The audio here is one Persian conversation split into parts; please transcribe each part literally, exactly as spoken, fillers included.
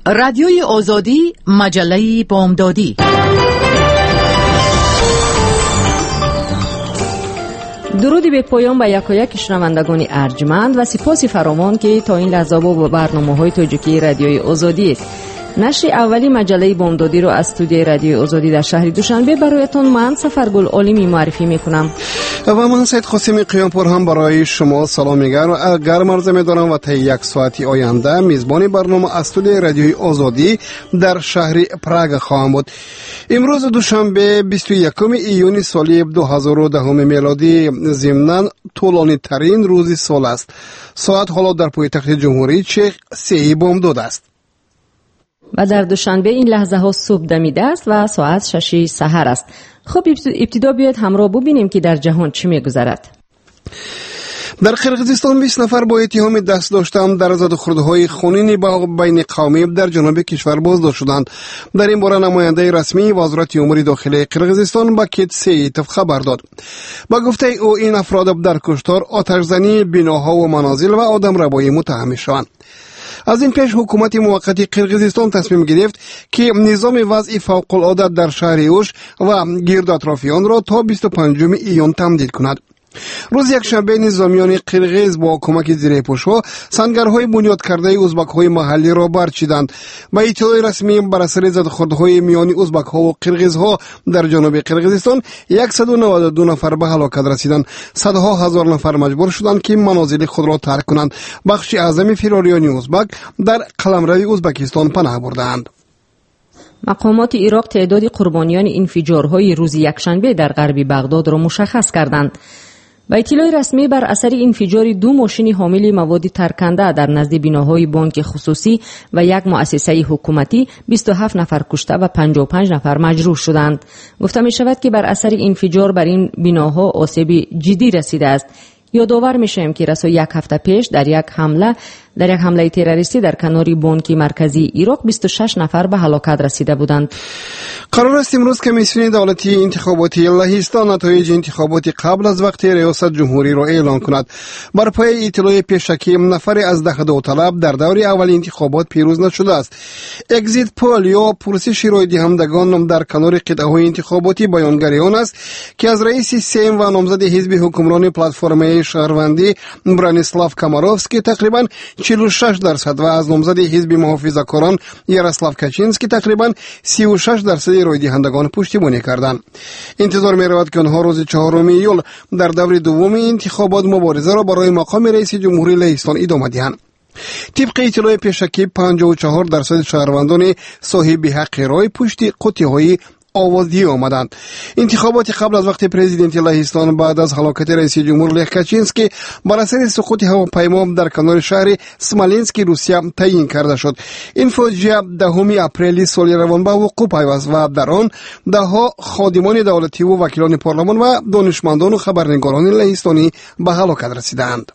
رادیوی آزادی، مجله بامدادی. درودی به پایان به یکایک شنوندگان ارجمند و سپاسی فراوان که تا این لحظه با برنامه‌های توجیهی رادیوی آزادی نشر اولی مجله بامدادی رو از استودیوی رادیوی آزادی در شهر دوشنبه برایتان من سفرگل عالمی معرفی میکنم و من سید قاسمی قیامپور هم برای شما سلام میگم و گرم عرض می‌دارم و تا یک ساعتی آینده میزبان برنامه از استودیوی رادیوی آزادی در شهر پراگ خواهم بود. امروز دوشنبه بیست و یکم ایون سال دو هزار و ده میلادی ضمناً طولانی ترین روز سال است. ساعت حالا در پایتخت جمهوری چک سه بامداد است. و در دوشنبه این لحظه ها صبح دمیده است و ساعت شش سحر است. خب ابتدا بیاید همراه ببینیم که در جهان چی میگذرد. در قرقیزستان بیست نفر با اتهام دست داشتن در زدوخوردهای خونین بین قومی در جنوب کشور بازداشت شدند. در این باره نماینده رسمی وزارت امور داخلی قرقیزستان با کیت سیتف خبر داد. با گفته او این افراد در کشتار، آتش‌زنی بناها و منازل و آدمربایی متهم می‌شوند. از این پیش حکومت موقتی قرقیزستان تصمیم گرفت که نظام وضع فوق العاده در شهر اوش و گرد اطراف آن را تا بیست و پنجم ایون تمدید کند. روز یکشنبه نظامیان قرقیز با کمک زیرپوش‌ها سنگرهای بنیاد کرده ازبک‌های محلی را برچیدند. با اطلاع رسمی بر اثر زدخوردهای میان ازبک‌ها و قرقیزها در جنوب قرقیزستان صد و نود و دو نفر به هلاکت رسیدند. صدها هزار نفر مجبور شدند که منازل خود را ترک کنند. بخش اعظم فراریان ازبک در قلمرو ازبکستان پناه بردند. مقامات عراق تعداد قربانیان انفجارهای روز یکشنبه در غرب بغداد را مشخص کردند. با اطلاع رسمی بر اثر انفجار دو ماشین حامل مواد ترکنده در نزد بناهای بانک خصوصی و یک مؤسسه حکومتی بیست و هفت نفر کشته و پنجاه و پنج نفر مجروح شدند. گفته می شود که بر اثر انفجار بر این بناها آسیب جدی رسیده است. یادآور میشیم که رسا یک هفته پیش در یک حمله در یک حمله تروریستی در کنار بانک مرکزی عراق بیست و شش نفر به هلاکت رسیده بودند. قرار است امروز کمیسیون دولتی انتخاباتی لهستان نتایج انتخابات قبل از وقت ریاست جمهوری را اعلام کند. بر پای اطلاع پیشکی نفر از ده داوطلب در دور اول انتخابات پیروز نشده است. اگزیت پول یا پرسش رای دهندگان در کنار قطعه‌های انتخاباتی بیانگر آن است که از رئیس سیم و نامزد حزب حکمران پلتفرم شهروندی برانیسلاو کاماروفسکی تقریباً چهل و شش درصد و از نامزد حزب محافظه‌کاران یاروسلاو کاچینسکی تقریباً سی و شش درصد رای دهندگان پشتیبانی کردند. انتظار می‌رود که آنها روز چهارم ایول در دور دوم انتخابات مبارزه را برای مقام رئیس جمهوری لهستان ادامه دهند. طبق اطلاع پیشکی پنجاه و چهار درصد شهروندان صاحب حق رای پشت قطعه‌های آوازدهی آمدند. انتخابات قبل از وقت پرزیدنت لهستان بعد از هلاکت رئیس جمهور لخ کاچینسکی بر اثر سقوط هواپیما در کنار شهر سمالینسک روسیه تعیین کرده شد. این فاجعه دهم اپریل سال روان به وقوع پیوست و در آن دهها خادمان دولتی و وکیلان پارلمان و دانشمندان و خبرنگاران لهستانی به هلاکت رسیدند.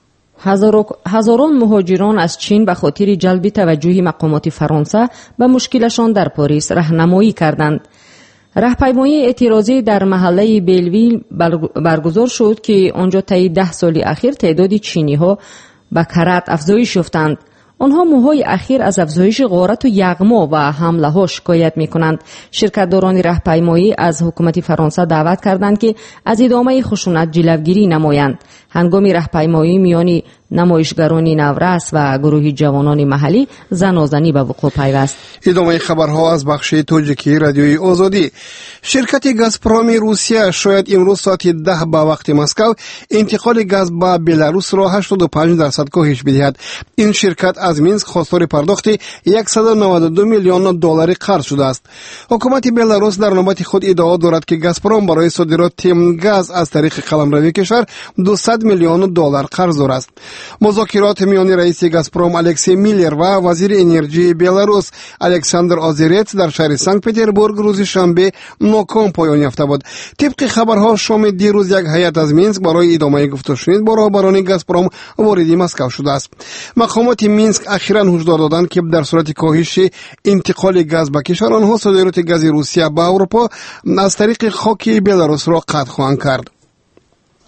هزاران مهاجران از چین به خاطر جلب توجه مقامات فرانسه به مشکلشان در پاریس راهنمایی کردند. راهپیمایی اعتراضی در محله بیلویل برگزار شد که آنجا طی ده سال اخیر تعداد چینی ها به کرات افزایش یافتند. آنها ماهای اخیر از افزایش غارت و یغما و حمله ها شکایت می کنند. شرکتداران راهپیمایی از حکومت فرانسه دعوت کردند که از ادامه خشونت جلوگیری نمایند. هنگام راهپیمایی میان نمایشگران نورس و گروه جوانان محلی زنازنی به وقوع پیوست. ادامه خبرها از بخش توجیهی رادیوی آزادی. شرکت گازپروم روسیه شاید امروز ساعت ده به وقت مسکو انتقال گاز به بلاروس را هشتاد و پنج درصد کاهش بدهد. این شرکت از مینسک خواستار پرداخت صد و نود و دو میلیون دلار قرض شده است. حکومت بلاروس در نوبت خود ادعا دارد که گازپروم برای صادرات گاز از طریق قلمرو کشور دویست میلیون دلار قرض دارد است. مذاکرات میان رئیس گازپروم الکسی میلر و وزیر انرژی بلاروس الکساندر آزیرت در شهر سنت پترزبورگ روز شنبه ناکام پایان یافته بود. طبق خبرها شام دیروز یک هیئت از مینسک برای ادامه گفت و شنید با رهبران گازپروم وارد مسکو شده است. مقامات مینسک اخیراً هشدار دادند که در صورت کاهش انتقال گاز به کشور آنها صادرات گاز روسیه به اروپا از طریق خاک بلاروس را قطع خواهند کرد.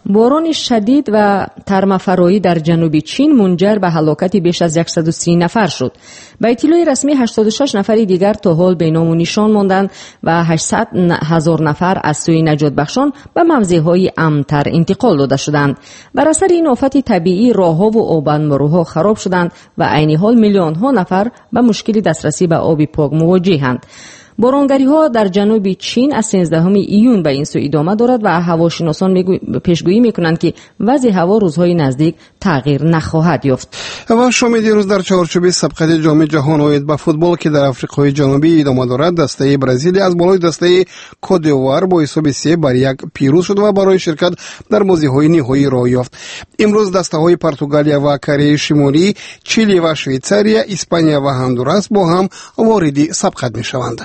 باران شدید و ترمفرایی در جنوب چین منجر به هلاکت بیش از صد و سی نفر شد. به اطلاع رسمی هشتاد و شش نفر دیگر تا حال بی نام و نشان ماندند و هشتصد هزار نفر از سوی نجات بخشان به موضع‌های امن‌تر انتقال داده شدند. بر اثر این آفت طبیعی راه‌ها و آبان‌مروها خراب شدند و عین حال میلیون‌ها نفر به مشکل دسترسی به آب پاک مواجه‌اند. بارانگری ها در جنوب چین از سیزدهم ایون به این سو ادامه دارد و هواشناسان پیشگویی میکنند که وضع هوا روزهای نزدیک تغییر نخواهد یافت. و شام دیروز در چهارچوب سبقت جام جهان اوید به فوتبال که در آفریقای جنوبی ادامه دارد، دسته برزیل از بالای دسته کت دیوار با حساب سه بر یک پیروز شد و برای شرکت در بازی‌های نهایی راه یافت. امروز دسته‌های پرتغالیا و کره شمالی، چیلی و شویتزاریا، اسپانیا و هندوراس با هم وارد سبقت می‌شوند.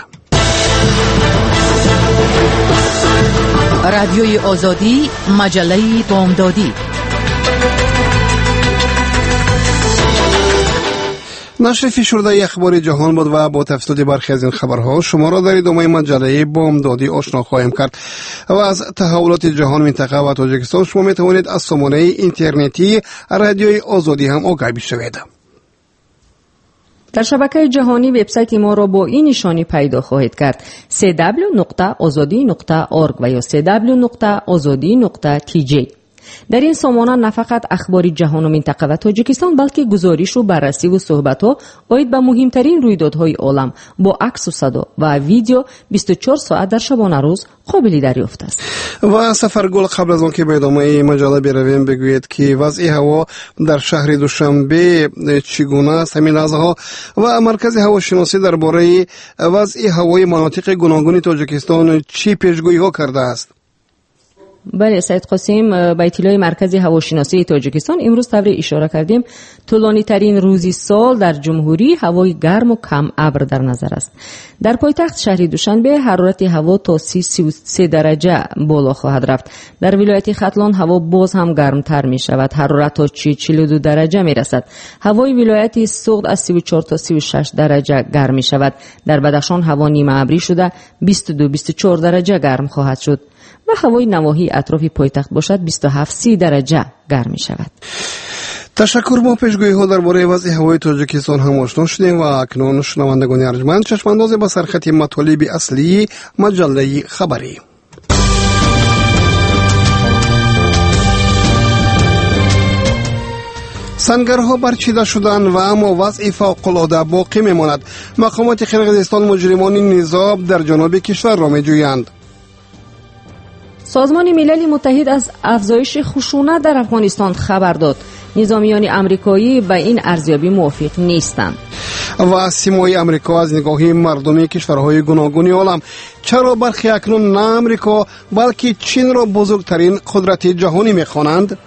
رادیوی آزادی، مجله بامدادی. نشر فشرده اخبار جهان بود و با تفصیل برخی از این خبرها شما را در ادامه مجله بامدادی آشنا خواهیم کرد. و از تحولات جهان، منطقه و تاجیکستان شما می توانید از سامانه اینترنتی رادیوی آزادی هم آگاه بشوید. در شبکه جهانی وبسایت ما را با این نشانی پیدا خواهید کرد: سی دبلیو نقطه آزادی نقطه اورگ و یا سی دبلیو نقطه آزادی نقطه تی جی. در این سامانه نه فقط اخبار جهان و منطقه و تاجیکستان بلکه گزارش و بررسی و صحبت‌ها آید به مهمترین رویدادهای عالم با عکس و صدا و ویدیو بیست و چهار ساعت در شبانه روز قابل دریافت است. و سفرگل قبل از آن که به ادامه مجله برویم بگوید که وضع هوا در شهر دوشنبه چگونه است. همین لحظه‌ها و مرکز هواشناسی درباره وضع هوای مناطق گوناگون تاجیکستان چی پیشگویی‌ها کرده است؟ بله سید قاسم، به اطلاع مرکز هواشناسی تاجیکستان امروز طور اشاره کردیم طولانی ترین روزی سال در جمهوری هوای گرم و کم ابر در نظر است. در پایتخت شهر دوشنبه حرارت هوا تا سی و سه درجه بالا خواهد رفت. در ولایت ختلان هوا باز هم گرمتر می شود، حرارت تا چهل و دو درجه می رسد. هوای ولایت سوغد از سی و چهار تا سی و شش درجه گرم می شود. در بدخشان هوا نیمه ابری شده بیست و دو بیست و چهار درجه گرم خواهد شد و هوای نواحی اطراف پایتخت باشد بیست و هفت سی درجه گرم می شود. تشکر. ما پیشگویی ها درباره وضع هوای تاجیکستان هم آشنا شدیم و اکنون شنوندگان ارجمند چشمانداز به سرخط مطالب اصلی مجله خبری. سنگرها برچیده شدند و اما وضع فوق‌العاده باقی میماند. مقامات قرقیزستان مجرمان نظام در جنوب کشور را میجویند. سازمان ملل متحد از افزایش خشونت در افغانستان خبر داد. نظامیان امریکایی به این ارزیابی موافق نیستند. و سیمای امریکا از نگاهی مردمی کشورهای گوناگون عالم چرا برخی اکنون نه امریکا بلکه چین را بزرگترین قدرت جهانی می‌خوانند؟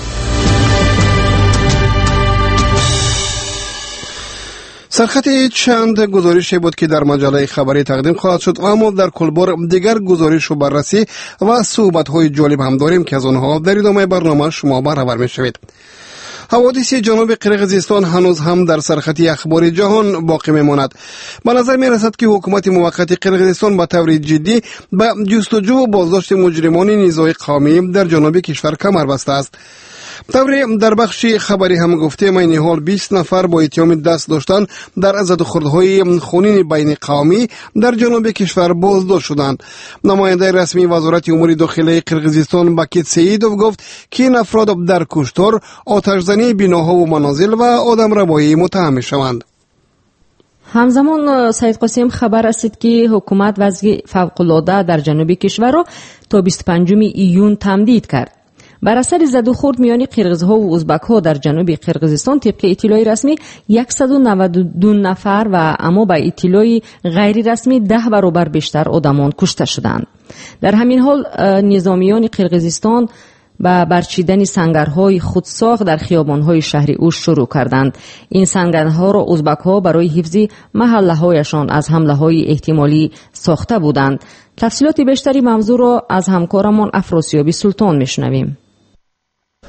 سرخط چند گزارشی بود که در مجله خبری تقدیم خواهد شد و اما در کل بار دیگر گزارش و بررسی و صحبت‌های جالب هم داریم که از آنها در ادامه برنامه شما برابر می‌شوید. حوادث جنوب قرقیزستان هنوز هم در سرخط اخبار جهان باقی میماند. به نظر می رسد که حکومت موقت قرقیزستان به طور جدی به جستجو و بازداشت مجرمان نزاع قومی در جنوب کشور کمر بسته است. طوری در بخش خبری هم گفته این حال بیست نفر با اتهام دست داشتن در زدوخوردهای خونین بین قومی در جنوب کشور بازداشت شدند. نماینده رسمی وزارت امور داخلی قرقیزستان باکیت سیدوف گفت که این افراد در کشتار، آتش‌زنی بناها و منازل و آدمربایی متهم شوند. همزمان سید قاسم خبر رسید که حکومت وضع فوق‌العاده در جنوب کشور را تا بیست و پنجم ایون تمدید کرد. بر اثر زد و خورد میان قرقیزها و ازبک‌ها در جنوب قرقیزستان طبق اطلاع رسمی صد و نود و دو نفر و اما با اطلاع غیر رسمی ده برابر بیشتر آدمان کشته شدند. در همین حال نظامیان قرقیزستان با برچیدن سنگرهای خودساخت در خیابان‌های شهر اوش شروع کردند. این سنگرها را ازبک‌ها برای حفظ محله‌هایشان از حمله‌های احتمالی ساخته بودند. تفصیلات بیشتری موضوع را از همکارمان افراسیابی سلطان میشنویم.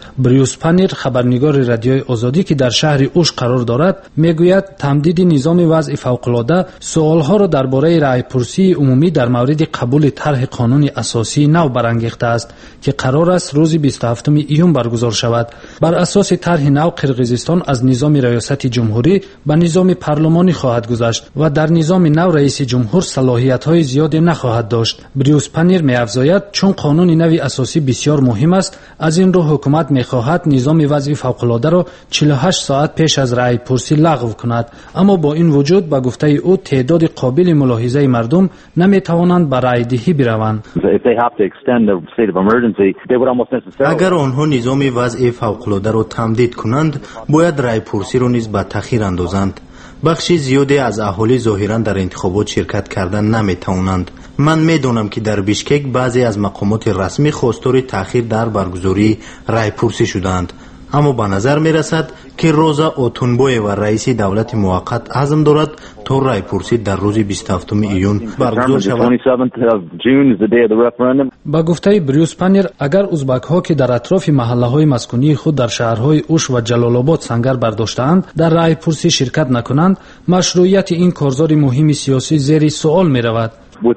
بریوس پانیر خبرنگار رادیوی آزادی که در شهر اوش قرار دارد میگوید تمدید نظام وضع فوق‌العاده سوالها را درباره رأی‌پرسی عمومی در مورد قبول طرح قانون اساسی نو برانگیخته است که قرار است روز بیست و هفتم ایون برگزار شود. بر اساس طرح نو قرقیزستان از نظام ریاست جمهوری به نظام پارلمانی خواهد گذشت و در نظام نو رئیس جمهور صلاحیت‌های زیادی نخواهد داشت. بریوس پانیر می‌افزاید چون قانون نو اساسی بسیار مهم است، از این رو حکومت می‌خواهد نظام وضع فوق‌العاده را چهل و هشت ساعت پیش از رأی پرسی لغو کند، اما با این وجود به گفته او تعداد قابل ملاحظه مردم نمی‌توانند به رأی دهی بروند. اگر آنها نظام وضع فوق‌العاده را تمدید کنند، باید رأی پرسی را نیز به تأخیر اندازند. بخشی زیادی از اهالی ظاهراً در انتخابات شرکت کردن نمی‌توانند. من می‌دانم که در بیشکک بعضی از مقامات رسمی خواستار تأخیر در برگزاری رأی پرسی شدند، اما به نظر می‌رسد که روزا اوتونبوی و رئیس دولت موقت عزم دارد تا رأی پرسی در روز بیست و هفتم ایون برگزار شود. با گفته بریوس پانیر اگر ازبک‌ها که در اطراف محله‌های مسکونی خود در شهرهای اوش و جلال آباد سنگر برداشتند در رأی پرسی شرکت نکنند، مشروعیت این کارزار مهم سیاسی زیر سوال می‌رود.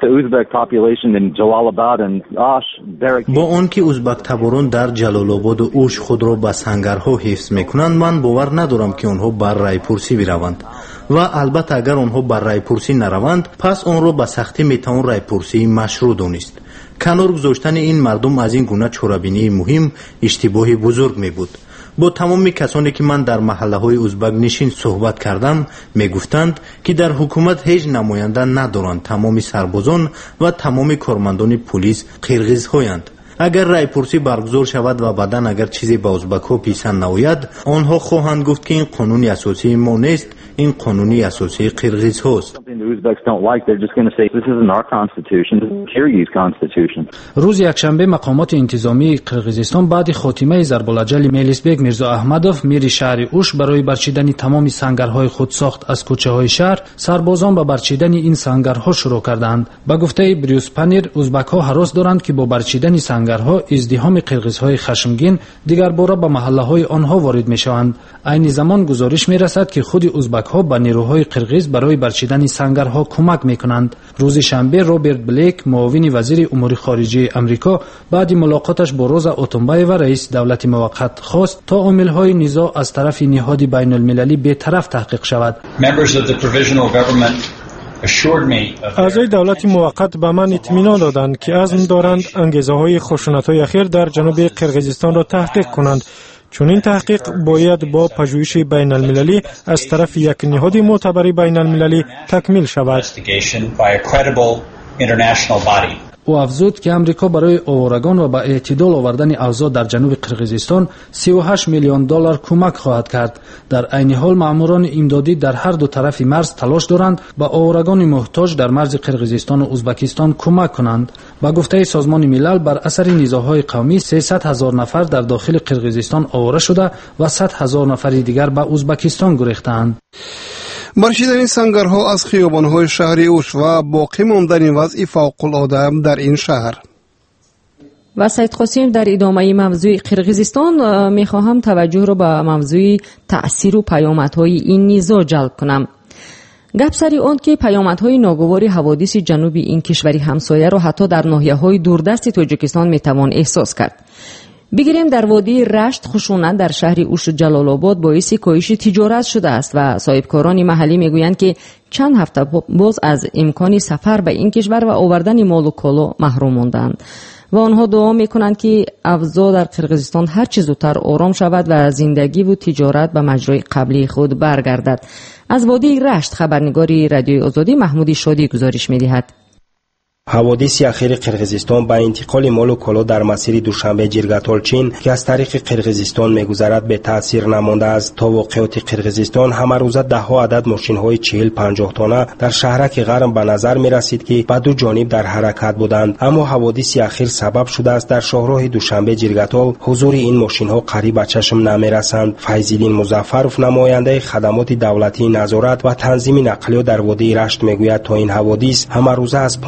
با آنکه ازبک تباران در جلال آباد و اوش خود را به سنگرها حفظ میکنند، من باور ندارم که آنها بر رأی پرسی بروند و البته اگر آنها بر رأی پرسی نروند پس آن را به سختی میتوان رأی پرسی مشروع دانست. کنار گذاشتن این مردم از این گونه چورابینی مهم اشتباهی بزرگ می بود. با تمام کسانی که من در محله های ازبک نشین صحبت کردم می گفتند که در حکومت هیچ نماینده ندارند. تمام سربازان و تمام کارمندان پلیس قرقیز هایند. اگر رأی پرسی برگزار شود و بعداً اگر چیزی به ازبک ها پیشنهاد ناید، آنها خواهند گفت که این قانون اساسی ما نیست، این قانون اساسی قرقیز هاست. روز یکشنبه مقامات انتظامی قرقیزستان بعد خاتمه ضرب‌الاجل میلیسبک میرزا احمدوف میر شهر اوش برای برچیدن تمام سنگرهای خود ساخت از کوچه های شهر، سربازان به برچیدن این سنگرها شروع کردند. به گفته بریوس پانیر ازبک ها هراس دارند که با برچیدن سنگرها ازدحام قرقیزهای خشمگین دیگر باره به محله های آنها وارد میشوند. عین زمان گزارش میرسد که خود ازبک ها به نیروهای قرقیز برای برچیدن سنگرها کمک میکنند. روز شنبه روبرت بلیک معاون وزیر امور خارجه امریکا بعد ملاقاتش با روزا اوتونبایو رئیس دولت موقت خواست تا عامل‌های نزاع از طرف نهاد بین المللی بی‌طرف تحقیق شود. اعضای دولت موقت به من اطمینان دادند که عزم دارند انگیزه‌های خشونت‌های اخیر در جنوب قرقیزستان را تحقیق کنند، چون این تحقیق باید با پژوهش بین المللی از طرف یک نهاد معتبر بین المللی تکمیل شود. او افزود که امریکا برای آوارگان و به اعتدال آوردن اوضاع در جنوب قرقیزستان سی و هشت میلیون دلار کمک خواهد کرد. در عین حال ماموران امدادی در هر دو طرف مرز تلاش دارند به آوارگان محتاج در مرز قرقیزستان و ازبکستان کمک کنند. با گفته سازمان ملل بر اثر نزاع‌های قومی سیصد هزار نفر در داخل قرقیزستان آواره شده و صد هزار نفر دیگر به ازبکستان گریختند. برچیدن سنگرها از خیابان‌های شهر اوش و باقی ماندن وضع فوق‌العاده در این شهر. و سید قاسم در ادامه موضوع قرقیزستان میخواهم توجه را به موضوع تأثیر و پیامدهای این نزاع جلب کنم. گپ سر آن که پیامدهای ناگوار حوادث جنوب این کشوری همسایه را حتی در ناحیه‌های دوردست تاجیکستان میتوان احساس کرد. بگیریم در وادی رشت خشونت در شهر اوش و جلال آباد باعث کاهش تجارت شده است و صاحبکاران محلی میگویند که چند هفته باز از امکان سفر به این کشور و آوردن مال و کالا محروم ماندند و آنها دعا میکنند که اوضاع در قرقیزستان هر چه زودتر آرام شود و زندگی و تجارت به مجرای قبلی خود برگردد. از وادی رشت خبرنگاری رادیوی آزادی محمود شادی گزارش میدهد. حوادث اخیر قرقیزستان با انتقال مال و کالا در مسیر دوشنبه جرگتالچین که از طریق قرقیزستان میگذرد به تاثیر نمانده است. تا واقعات قرقیزستان همه روزه ده ها عدد ماشین های چهل پنجاه تانه در شهرک غرم به نظر می رسید که به دو جانب در حرکت بودند، اما حوادث اخیر سبب شده است در شاهراه دوشنبه جرگتال حضور این ماشین ها قریب به چشم نمی رسند. فیض‌الدین مظفرов نماینده خدمات دولتی نظارت و تنظیم نقلیه در وادی رشت میگوید تا این حوادث همه روزه از پانزده تا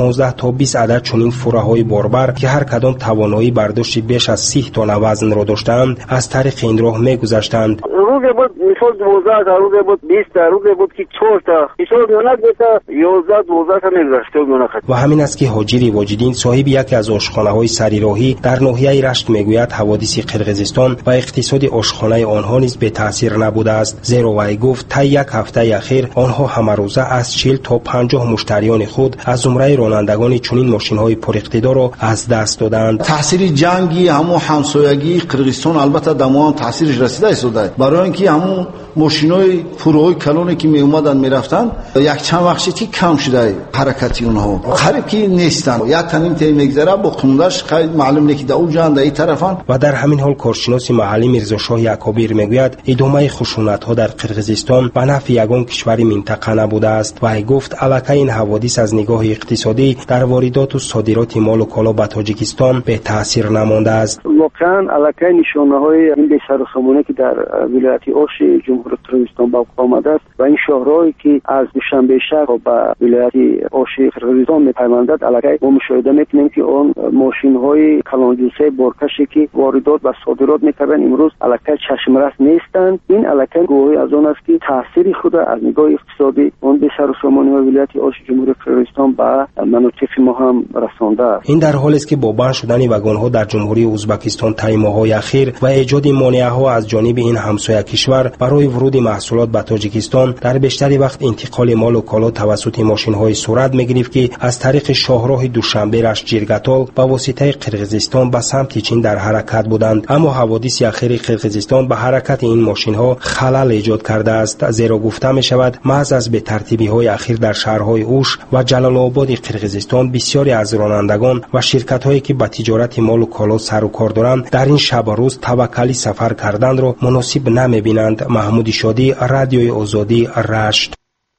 تا بیست عدد چنین فوره‌های باربر که هر کدام توانایی برداشت بیش از سی تن وزن را داشتند از طریق این راه می‌گذشتند. روز بود مثال دوازده تا روز بود بیست تا روز بود که چهار تا مثال میونات تا یازده دوازده تا می‌گذشت میونات. و همین است که حاجی واجدین صاحب یکی از آشخانه‌های سریراهی در ناحیه رشت میگوید حوادث قرقیزستان و اقتصاد آشخانه آنها نیز به تاثیر نبوده است، زیرا وی گفت تا یک هفته اخیر آنها همه روزه از چهل تا پنجاه مشتریان خود از زمره رانندگان چنین ماشین‌های پراقتدار را از دست دادند. تاثیر جنگی همو همسایگی قرقیزستان البته دموان تاثیرش رسیده است. برای اینکه همو ماشینای پروهای کلونی که می اومدن میرفتن یک چند وقتی که کم شده حرکتی اونها قریب که نیستن، یک تنیم تی میگذره با خوندش خیلی معلوم نیست که در اون جان در این طرفن. و در همین حال کارشناس محلی میرزا شاه یعقوبی میگوید ادامه خشونت ها در قرقیزستان به نفع یگان کشور منطقه نبوده است و ای گفت البته این حوادث از نگاه اقتصادی در واردات و صادرات مال و کالا به تاجیکستان به تاثیر نمانده است. واقعا البته نشانه های این بی‌سروسامانی که در ولایت اوش جمهوری قرقیزستان با آمده است و این شهرهایی که از دوشنبه شهر به ولایت اوش قرقیزستان میپیوندد البته ما مشاهده میکنیم که اون ماشین های کلانجوسه بارکشی که واردات و صادرات میکردن امروز البته چشمرس نیستند. این البته گواهی از اون است که تاثیر خود از نگاه اقتصادی اون بی‌سروسامانی و ولایت اوش جمهوری قرقیزستان به مناطق ما هم رسانده است. این در حالی است که با بند شدن وگن ها در جمهوری ازبکستان طی ماه‌های اخیر و ایجاد مانع ها از جانب این همسایه کشور برای ورود محصولات به تاجیکستان در بیشتر وقت انتقال مال و کالا توسط ماشین‌های صورت می‌گرفت که از طریق شاهراه دوشنبه رشت جرگتال با واسطه قرقیزستان به سمت چین در حرکت بودند، اما حوادث اخیر قرقیزستان به حرکت این ماشین‌ها خلل ایجاد کرده است، زیرا گفته می‌شود محض از به ترتیبی‌های اخیر در شهرهای اوش و جلال آباد قرقیزستان بسیاری از رانندگان و شرکت‌هایی که به تجارت مال و کالا سر و کار دارند در این شب و روز توکلی سفر کردند را مناسب نمی‌بینند. محمود شادی، رادیوی آزادی، رشت.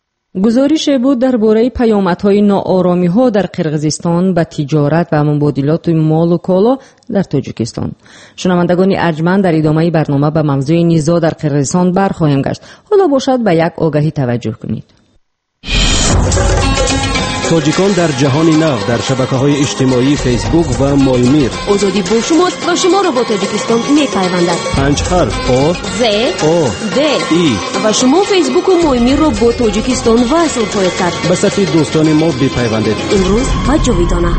گزارش بود درباره پیامدهای ناآرامی‌ها در قرقیزستان به تجارت و مبادلات مال و کالا در تاجیکستان. شنوندگان ارجمند در ادامه برنامه به موضوع نزاع در قرقیزستان برخواهیم گشت. حالا باشد به یک آگهی توجه کنید. تاجیکان در جهان نو در شبکه‌های اجتماعی فیسبوک و مالمیر. آزادی با شما و شما را با تاجیکستان می‌پیوندد. پنج حرف آ ز او د ای و شما فیسبوک و مالمیر را با تاجیکستان وصل خواهید کرد. به صفحه دوستان ما بپیوندید. امروز و جاویدانه.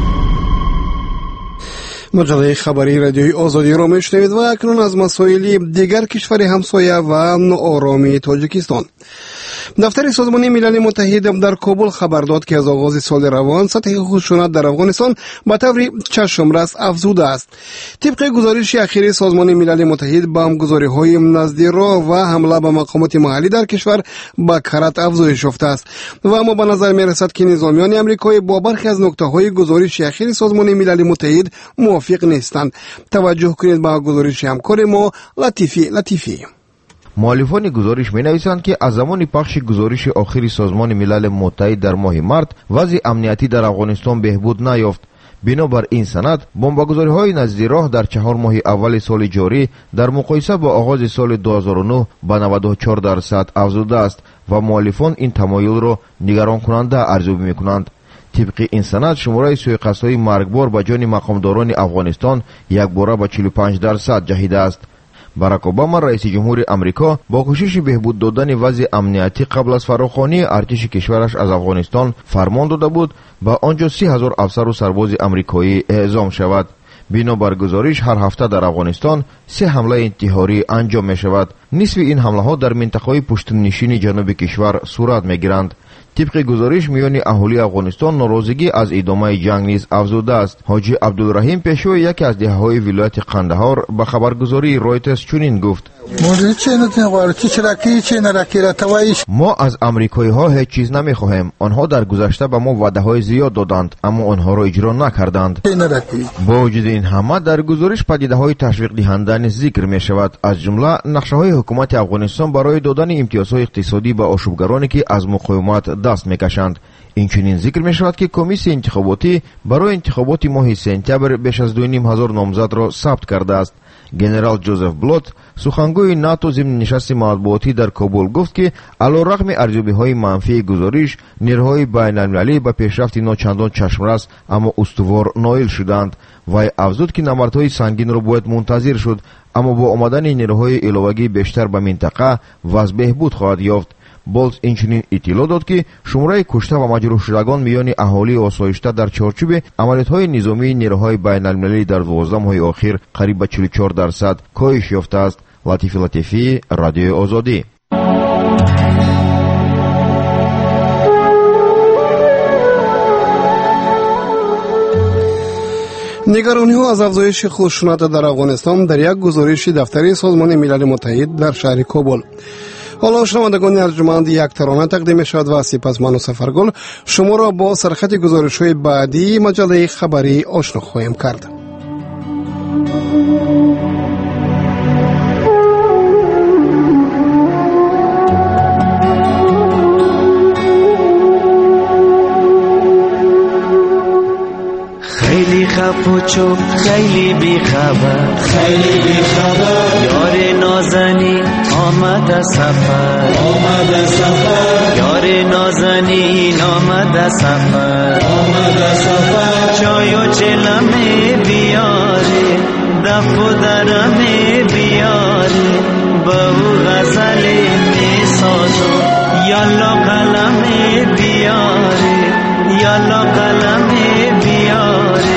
مجله خبری رادیوی آزادی را میشنوید و اکنون از مسائل دیگر کشور همسایه و ناآرامی تاجیکستان. دفتر سازمان ملل متحد در کابل خبر داد که از آغاز سال روان سطح خشونت در افغانستان به طور چشمرس افزوده است. طبق گزارش اخیر سازمان ملل متحد، بمبگذاری‌های نزدیراه و حمله به مقامات محلی در کشور به کرات افزایش یافته است و اما به نظر می‌رسد که نظامیان آمریکایی با برخی از نکته‌های گزارش اخیر سازمان ملل متحد موافق نیستند. توجه کنید به گزارش همکار ما لطیفی لطیفی. مؤلفان گزارش می نویسند که از زمان پخش گزارش آخری سازمان ملل متحد در ماه مارس وضع امنیتی در افغانستان بهبود نیافت. بنابر این سند، بمبگذاری‌های نزدیراه در چهار ماه اول سال جاری در مقایسه با آغاز سال دو هزار و نه به نود و چهار درصد افزوده است و مؤلفان این تمایل را نگران کننده ارزیابی می‌کنند. طبق این سند، شماره سوءقصدهای مرگبار به جان مقامداران افغانستان یک باره به چهل و پنج درصد جهیده است. باراک اوباما رئیس جمهور امریکا با کوشش بهبود دادن وضع امنیتی قبل از فراخوانی ارتش کشورش از افغانستان فرمان داده بود با آنجا سی هزار افسر و سرباز امریکایی اعزام شود. بنابر گزارش هر هفته در افغانستان سه حمله انتحاری انجام می شود. نصف این حمله ها در منطقه پشت‌نشین جنوب کشور صورت می گیرند. طبق گزارش میان اهالی افغانستان ناراضگی از ادامه جنگ نیز افزوده است. حاجی عبدالرحیم پیشوی یکی از دهه‌های ولایت قندهار به خبرگزاری رویترز چنین گفت: ما از امریکایی ها هیچ چیز نمی خواهیم. آنها در گذشته به ما وعده های زیاد دادند اما آنها را اجرا نکردند. با وجود این همه در گزارش پدیده های تشویق دهنده نیز ذکر می شود، از جمله نقشه های حکومت افغانستان برای دادن امتیازهای اقتصادی به آشوبگرانی که از مقاومت دست میکشند. این چنین ذکر می شود که کمیسیون انتخاباتی برای انتخابات ماه سپتامبر بیش از دو و نیم هزار نامزد را ثبت کرده است. генерал Джозеф Блот, сухангӯи НАТО зимни нишасти матбуотӣ дар Кобул гуфт ки алорағми арзёбиҳои манфии гузориш, нерӯҳои байналмилалӣ ба пешрафти ночандон чашмрас аммо устувор ноил шуданд. вай афзуд ки намардҳои сангинро бояд мунтазир шуд, аммо бо омадани нерӯҳои иловагӣ бештар ба минтақа вазъ беҳбуд хоҳад ёфт. болт инчунин иттилоъ дод ки шумраи кушта ва маҷрӯҳшудагон миёни аҳолии осоишта дар чорчӯби амалиётҳои низомии нерӯҳои байналмилалӣ дар дувоздаҳ моҳи охир қариб ба чилу чор дарсад коҳиш ёфтааст. латифи латифӣ, радиои озодӣ. нигарониҳо аз афзоиши хушунат дар афғонистон дар як гузориши дафтари созмони милали муттаҳид дар шаҳри Кобул. ҳоло шунавандагони арҷуманд яктарона тақдим мешавад ва сипас ману Сафаргул шуморо бо сархати гузоришҳои баъдии маҷаллаи хабарӣ ошно хоҳем кард. خیلی خفه و چوب خیلی بی خبر خیلی بی خبر یار نازنین آمد سفر آمد سفر یار نازنین آمد سفر آمد سفر چای و چلمه بیاره دف و درمه بیاره با او غزل می سازو یالا قلم بیاره یالا قلم بیاره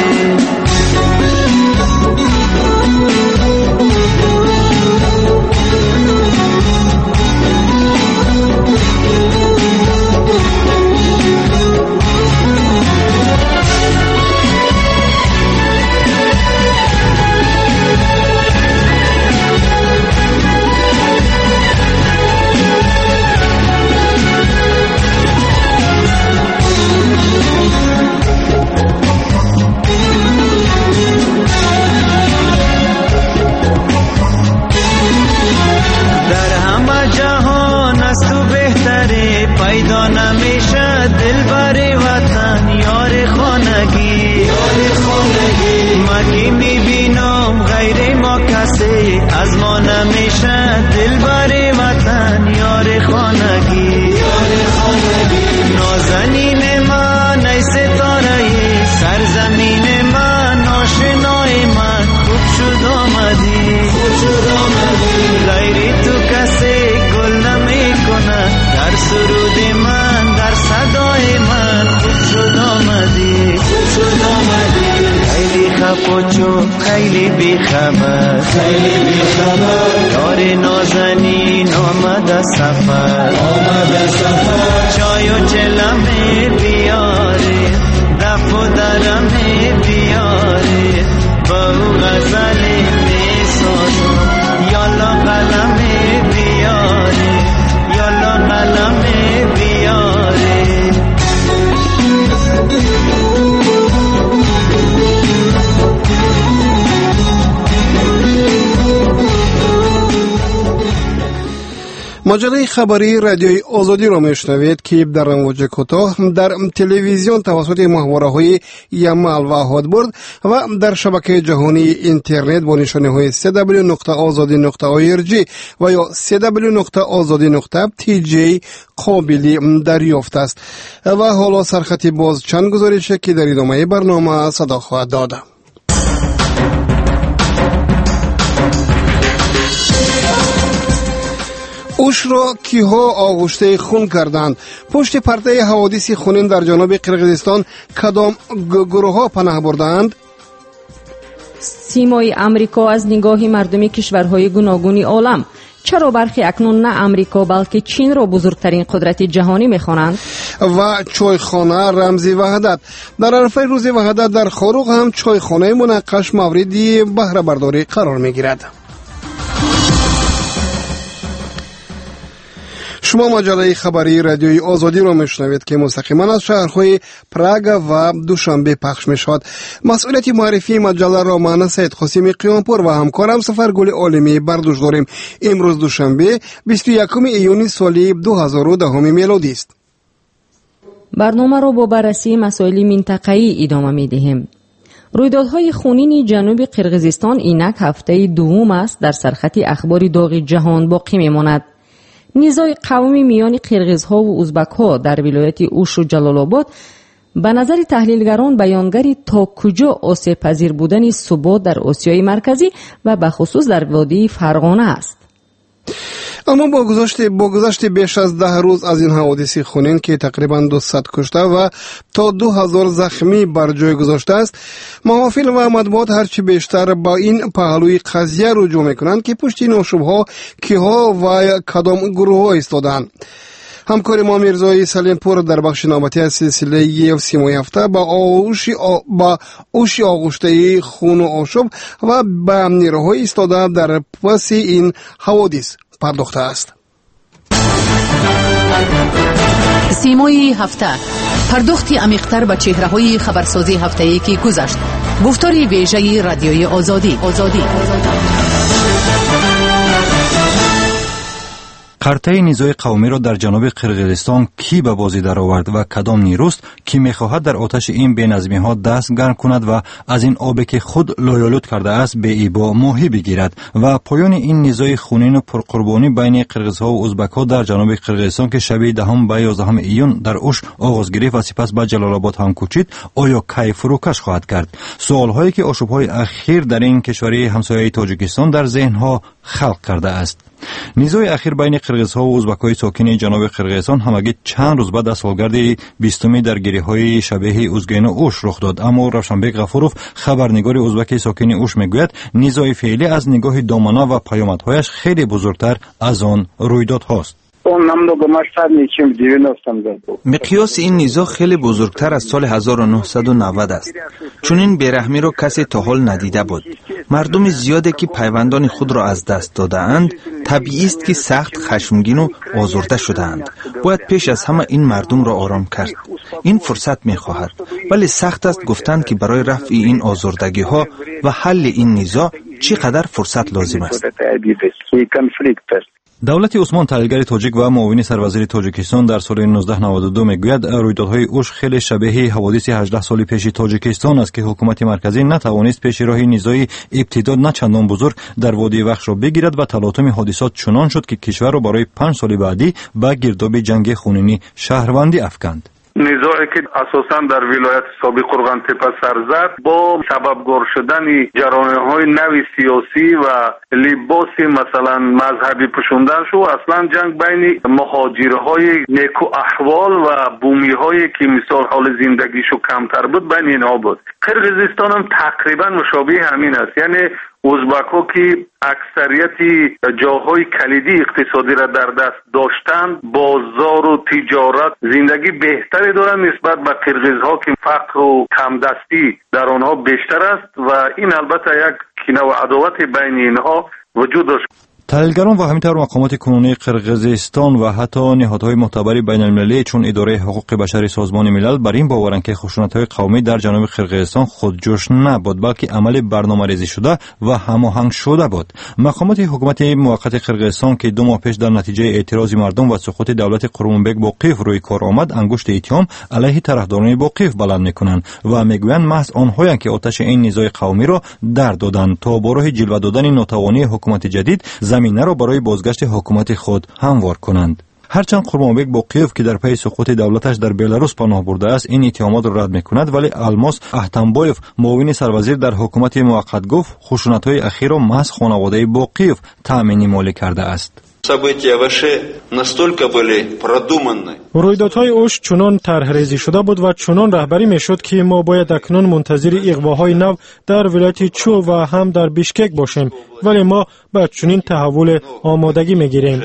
از ما نمیشه دل بر وطن یار خانگی نازنین من ای ستاره سرزمین من آشنای من خوب شد آمدی غیری تو کسی گل نمی کنه در سرود من در صدای من خوب شد آمدی خیلی خفوچو خیلی بی خبر خیلی بی خبر یار نازنین آمد سفر آمد سفر چای و چلمه بیاره دف و درمه بیاره با او غزل می سازو یالا قلمه بیاره یالا قلمه بیاره مجله خبری رادیوی آزادی را میشنوید که در امواج کوتاه در تلویزیون توسط محورهای یمال و هادبرد و در شبکه جهانی اینترنت با نشانه های دبلیو دبلیو دبلیو نقطه آزادی نقطه او ار جی و یا دبلیو دبلیو دبلیو نقطه آزادی نقطه تی جی قابل دریافت است. و حالا سرخط باز چند گزارشه که در ادامه برنامه صدا خواهد داد. اوش را کیها آغشته خون کردند. پشت پرده حوادث خونین در جنوب قرقیزستان کدام گروه ها پناه بردند؟ سیمای امریکا از نگاه مردم کشورهای گوناگون عالم. چرا برخی اکنون نه امریکا بلکه چین را بزرگترین قدرت جهانی می‌خوانند؟ و چایخانه رمزی وحدت. در عرفه روز وحدت در خاروق هم چایخانه منقش موردی بهره برداری قرار می‌گیرد. شما مجله خبری رادیوی آزادی را میشنوید که مستقیما از شهرهای پراگ و دوشنبه پخش میشود. مسئولیت معرفی مجله را من سید قاسمی قیامپور و همکارم سفرگل عالمی بر دوش داریم. امروز دوشنبه بیست و یکم ایون سال دو هزار و ده میلادی است. برنامه را با بررسی مسائل منطقه‌ای ادامه می‌دهیم. رویدادهای خونین جنوب قرقیزستان اینک هفته دوم است در سرخط اخبار داغ جهان باقی میماند. نیزای قومی میان قرقیزها و ازبکها در ولایت اوش و جلال آباد به نظر تحلیلگران بیانگری تا کجا آسیب پذیر بودن ثبات در آسیای مرکزی و به خصوص در وادی فرغانه است. اما با گذشت با گذشت بیش از ده روز از این حوادث خونین که تقریبا دویست کشته و تا دو هزار زخمی بر جای گذاشته است، محافل و مطبوعات هرچی بیشتر با این پهلوی قضیه رجوع میکنند که پشت این آشوبها کیها و کدام گروه ها ایستادند. همکار ما میرزای سلیمپور در بخش نامتی از سلسله سیمای هفته با اوشی آ... با اوشی آغشته خون و آشوب و به نیروهای ایستاده در پس این حوادث پرداخته است. سیمای هفته، پرداختی عمیق‌تر به چهره‌های خبرسازی هفته‌ای که گذشت. گفتار ویژه رادیوی آزادی. آزادی. قرطه نیزای قومی را در جنوب قرقیزستان کی به بازی درآورد و کدام نیروست که می‌خواهد در آتش این بی‌نظمی‌ها دست گرم کند و از این آبی که خود لایالود کرده است به ایبا ماهی بگیرد و پایان این نیزای خونین و پرقربانی بین قرقیزها و ازبک‌ها در جنوب قرقیزستان که شب دهم به یازدهم ایون در اوش آغاز گرفت و سپس به جلال آباد هم کوچید آیا کی فروکش خواهد کرد؟ سوال‌هایی که آشوب‌های اخیر در این کشوری همسایه تاجیکستان در ذهن‌ها خلق کرده است. نیزای اخیر بین قرقیزها و ازبک‌های ساکن جنوب قرقیزستان همگی چند روز بعد از سالگرد بیستم درگیری‌های شبیه اوزگین و اوش رخ داد، اما روشنبک غفوروف خبرنگار ازبک ساکن اوش میگوید نیزای فعلی از نگاه دامنه و پیامدهایش خیلی بزرگتر از آن رویدادهاست. مقیاس این نیزا خیلی بزرگتر از سال هزار و نهصد و نود است. چون این بیرحمی را کسی تا حال ندیده بود. مردم زیادی که پیوندان خود را از دست داده اند طبیعی است که سخت خشمگین و آزرده شده اند. باید پیش از همه این مردم را آرام کرد. این فرصت می خواهد، ولی سخت است گفتند که برای رفع این آزردگی ها و حل این نیزا چقدر فرصت لازم است. دولت عثمان تحلیلگر تاجیک و معاون سروزیر تاجیکستان در سال نوزده نود و دو میگوید رویدادهای اوش خیلی شبیه حوادث هجده سال پیش تاجیکستان است که حکومت مرکزی نتوانست پیش راه نیزای ابتدا نه چندان بزرگ در وادی وخش را بگیرد و تلاطم حادثات چنان شد که کشور را برای پنج سال بعدی به گرداب جنگ خونینی شهروندی افکند. نزاعی که اساساً در ولایت سابق قرغن تپه سر زد با سببگار شدن جریان‌های نوی سیاسی و لباس مثلا مذهبی پوشوندن شو، اصلا جنگ بین مهاجرهای نیکو احوال و بومی‌هایی که مثال حال زندگیشو کمتر بود بین اینها بود. قرقیزستان هم تقریبا مشابه همین است، یعنی ازبک‌ها که اکثریت جاهای کلیدی اقتصادی را در دست داشتند، بازار و تجارت زندگی بهتری دارند نسبت به قرقیزها که فقر و کمدستی در آنها بیشتر است و این البته یک کینه و عداوت بین اینها وجود داشت. تحلیلگران و همینطور مقامات کنونی قرقیزستان و حتی نهادهای معتبر بین المللی چون اداره حقوق بشر سازمان ملل بر این باورند که خشونت‌های قومی در جنوب قرقیزستان خودجوش نبود بلکه عمل برنامه‌ریزی شده و هماهنگ شده بود. مقامات حکومت موقت قرقیزستان که دو ماه پیش در نتیجه اعتراض مردم و سقوط دولت قرمانبک باقیف روی کار آمد انگشت اتهام علیه طرفداران باقیف بلند می‌کنند و میگویند محض آنهایی که آتش این نیزای قومی را در دادند تا با راه جلوه دادن ناتوانی حکومت جدید زمینه را برای بازگشت حکومت خود هموار کنند. هرچند قرمانبک باقیف که در پی سقوط دولتش در بلاروس پناه برده است این اتهامات را رد می‌کند، ولی الماس احتمبایف معاون سروزیر در حکومت موقت گفت خشونت‌های اخیر را محض خانواده باقیف تأمین مالی کرده است. رویدادهای اوش چنان طرح‌ریزی شده بود و چنان رهبری میشد که ما باید اکنون منتظر اغواهای نو در ولایت چو و هم در بیشکک باشیم، ولی ما به چنین تحول آمادگی میگیریم.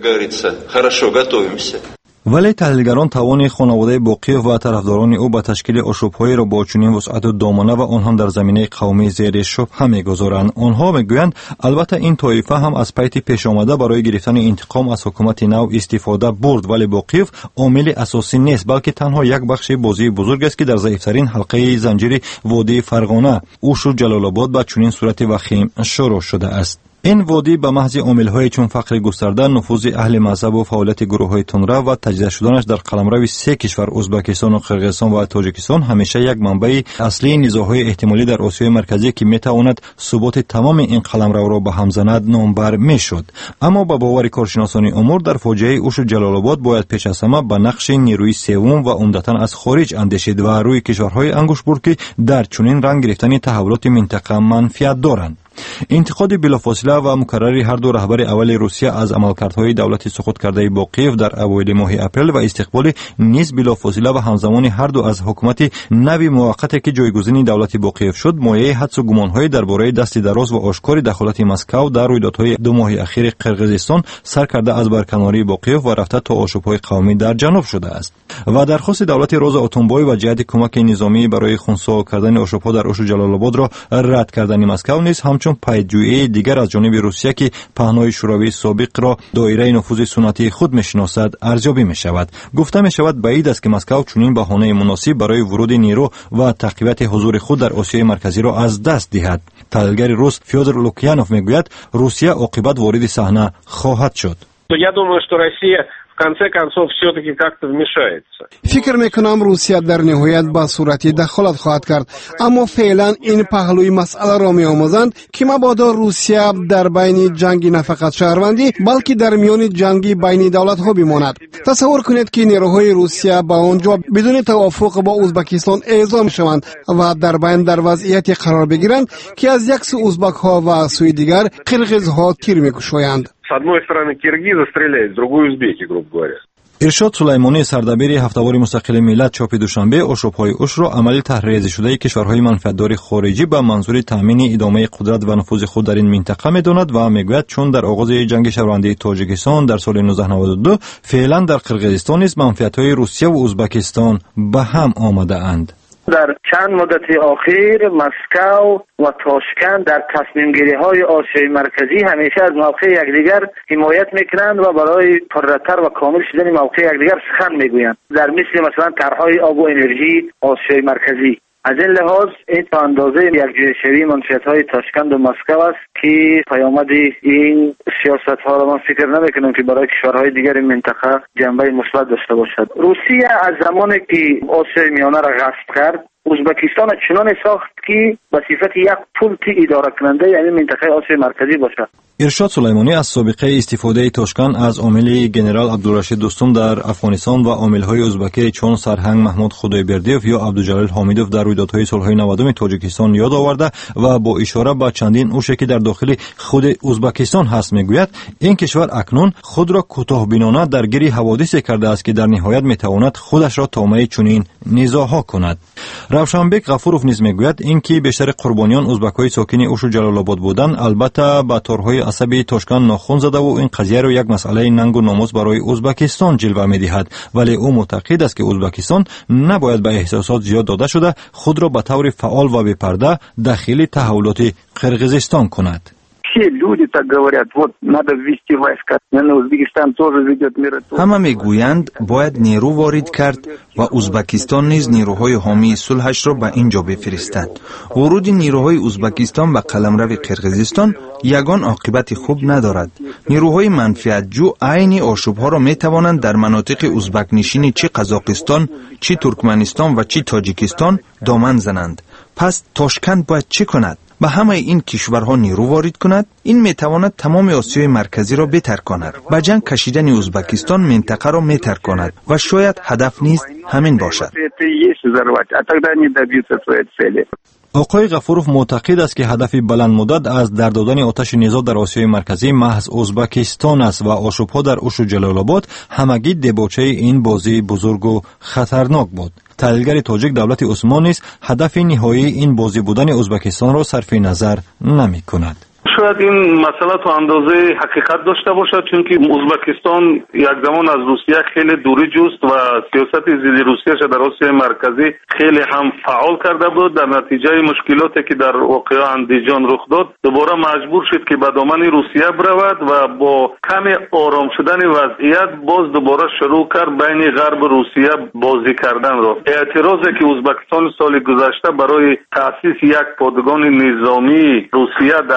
ولی تحلیلگران توان خانواده باقیف و طرفداران او به تشکیل آشوب‌هایی را با چنین وسعت و دامنه و آن هم در زمینه قومی زیر شبهه می‌گذارند. آنها میگویند البته این طایفه هم از پیت پیش آمده برای گرفتن انتقام از حکومت نو استفاده برد، ولی باقیف عامل اساسی نیست بلکه تنها یک بخش بازی بزرگ است که در ضعیف‌ترین حلقه زنجیر وادی فرغانه اوش و جلال آباد به چنین صورت وخیم شروع شده است. این وادی به محض عامل‌های چون فقر گسترده، نفوذ اهل مذهب و فعالیت گروه‌های تندرو و تجزیه شدنش در قلمرو سه کشور ازبکستان و قرقیزستان و تاجیکستان همیشه یک منبع اصلی نزاع‌های احتمالی در آسیای مرکزی که می‌تواند ثبات تمام این قلمرو را به هم زند نامبر می‌شد. اما با باور کارشناسان امور در فاجعه اوش و جلال آباد باید پیش از همه به نقش نیروی سوم و عمدتاً از خارج اندیشید و روی کشورهای انگشت‌بر که در چنین رنگ گرفتن تحولات منطقه منفعت دارند. انتقاد بلافاصله و مکرر هر دو رهبر اول روسیه از عملکردهای دولت سقوط کرده باقیف در اوایل ماه اپریل و استقبال نیز بلافاصله و همزمان هر دو از حکومت نوی موقتی که جایگزین دولت باقیف شد، مایه حدس و گمانهای درباره دست دراز و آشکار دخالت مسکو در رویدادهای دو ماه اخیر قرقیزستان سر کرده از برکناری باقیف و رفته تا آشوب‌های قومی در جنوب شده است. و درخواست دولت روزا اتونبای و جهت کمک نظامی برای خنثی کردن آشوب‌ها در اوش و جلال آباد را رد کردن مسکو نیز همچون پیجویی دیگر از جانب روسیه که پهنای شوروی سابق را دایره نفوذ سنتی خود میشناسد ارزیابی می شود. گفته می شود بعید است که مسکو چنین بهانه مناسب برای ورود نیرو و تقویت حضور خود در آسیای مرکزی را از دست دهد. تحلیلگر روس فیودور لوکیانوف میگوید روسیه عاقبت وارد صحنه خواهد شد. فکر میکنم روسیه در نهایت با صورتی دخالت خواهد کرد، اما فعلا این پهلوی مسئله را می آموزند که مبادا روسیه در بین جنگی نه فقط شهروندی بلکه در میان جنگی بین دولت ها بماند. تصور کنید که نیروهای روسیه با آنجا بدون توافق با ازبکستان اعزام شوند و در بین در وضعیتی قرار بگیرند که از یک سو ازبک ها و از سوی دیگر قرقیز ها تیر میکشویند. С одной стороны киргизы стреляют, с другой узбеки, грубо говоря. ارشاد سلیمانی سردبیر هفته‌وار مستقل ملت چاپ دوشنبه آشوب‌های اوش را عملی تحریزی شده کشورهای منفعتدار خارجی به منظور تامین ادامه قدرت و نفوذ خود در این منطقه می‌داند و میگوید چون در آغاز جنگ شهروندی تاجیکستان در سال نوزده نود و دو فعلا در قرقیزستان نیز منفعت‌های روسیه و ازبکستان به هم آمده اند. در چند مدت اخیر مسکو و تاشکند در تصمیم گیری های آسیای مرکزی همیشه از موقع یکدیگر حمایت میکنند و برای پررتر و کامل شدن موقع یکدیگر سخن میگویند. در مثل مثلا طرحهای آب و انرژی آسیای مرکزی. از این لحاظ این تا اندازه یکجای شوی منشأت‌های تاشکند و مسکو است که پیامد این سیاست‌ها را من فکر نمی‌کنم که برای کشورهای دیگر این منطقه جنبه مثبت داشته باشد. روسیه از زمانی که آسیای میانه را غصب کرد، ازبکستان چنان ساخت که به صفت یک پولت اداره کننده یعنی منطقه آسیای مرکزی باشد. ارشاد سلیمانی از سابقه استفاده تاشکند از عامل جنرال عبدالرشید دوستم در افغانستان و عامل‌های ازبکی چون سرهنگ محمود خدایبردیف یا عبدالجلیل حمیدوف در رویدادهای صلح‌های نودم تاجیکستان یاد آورده و با اشاره به چندین اوشی که در داخل خود ازبکستان هست میگوید این کشور اکنون خود را کوتاه‌بینانه درگیر حوادثی کرده است که در نهایت میتواند خودش را طامع چنین نزاع‌ها کند. روشنبک غفوروف نیز میگوید اینکه بیشتر قربانیان ازبک‌های ساکن اوش و جلال آباد بودند البته با تارهای عصبی تاشکند ناخن زده و این قضیه را یک مسئله ننگ و ناموس برای ازبکستان جلوه می‌دهد، ولی او معتقد است که ازبکستان نباید به احساسات زیاد داده شده خود را به طور فعال و بی پرده داخل تحولات قرقیزستان کند. همه میگویند باید نیرو وارد کرد و ازبکستان نیز نیروهای حامی صلحش را به اینجا بفرستند. ورود نیروهای ازبکستان به قلمرو قرقیزستان یگان عاقبت خوب ندارد. نیروهای منفعتجو عین آشوب‌ها را میتوانند در مناطق ازبک نشین چه قزاقستان، چه ترکمنستان و چه تاجیکستان دامن زنند. پس تاشکند باید چه کند؟ به همه این کشورها نیرو وارد کند. این میتواند تمام آسیای مرکزی را بترکاند. به جنگ کشیدن ازبکستان منطقه را میترکاند و شاید هدف نیز همین باشد. آقای غفوروف معتقد است که هدف بلند مدت از در دادن آتش نزاع در آسیای مرکزی محض ازبکستان است و آشوب‌ها در اوش و جلال آباد همگی دباچه این بازی بزرگ و خطرناک بود. تحلیلگر تاجیک دولت عثمان نیز هدف نهایی این بازی بودن ازبکستان را صرف نظر نمی کند. شاید این مسئله تو اندازه حقیقت داشته باشد چون که ازبکستان یک زمان از روسیه خیلی دوری جست و سیاست ضد روسیه در آسیای مرکزی خیلی هم فعال کرده بود. در نتیجه مشکلاتی که در واقعه اندیجان رخ داد دوباره مجبور شد که به دامن روسیه برود و با کم آرام شدن وضعیت باز دوباره شروع کرد بین غرب روسیه بازی کردن را. اعتراضی که ازبکستان سال گذشته برای تأسیس یک پادگان نظامی روسیه در ولایت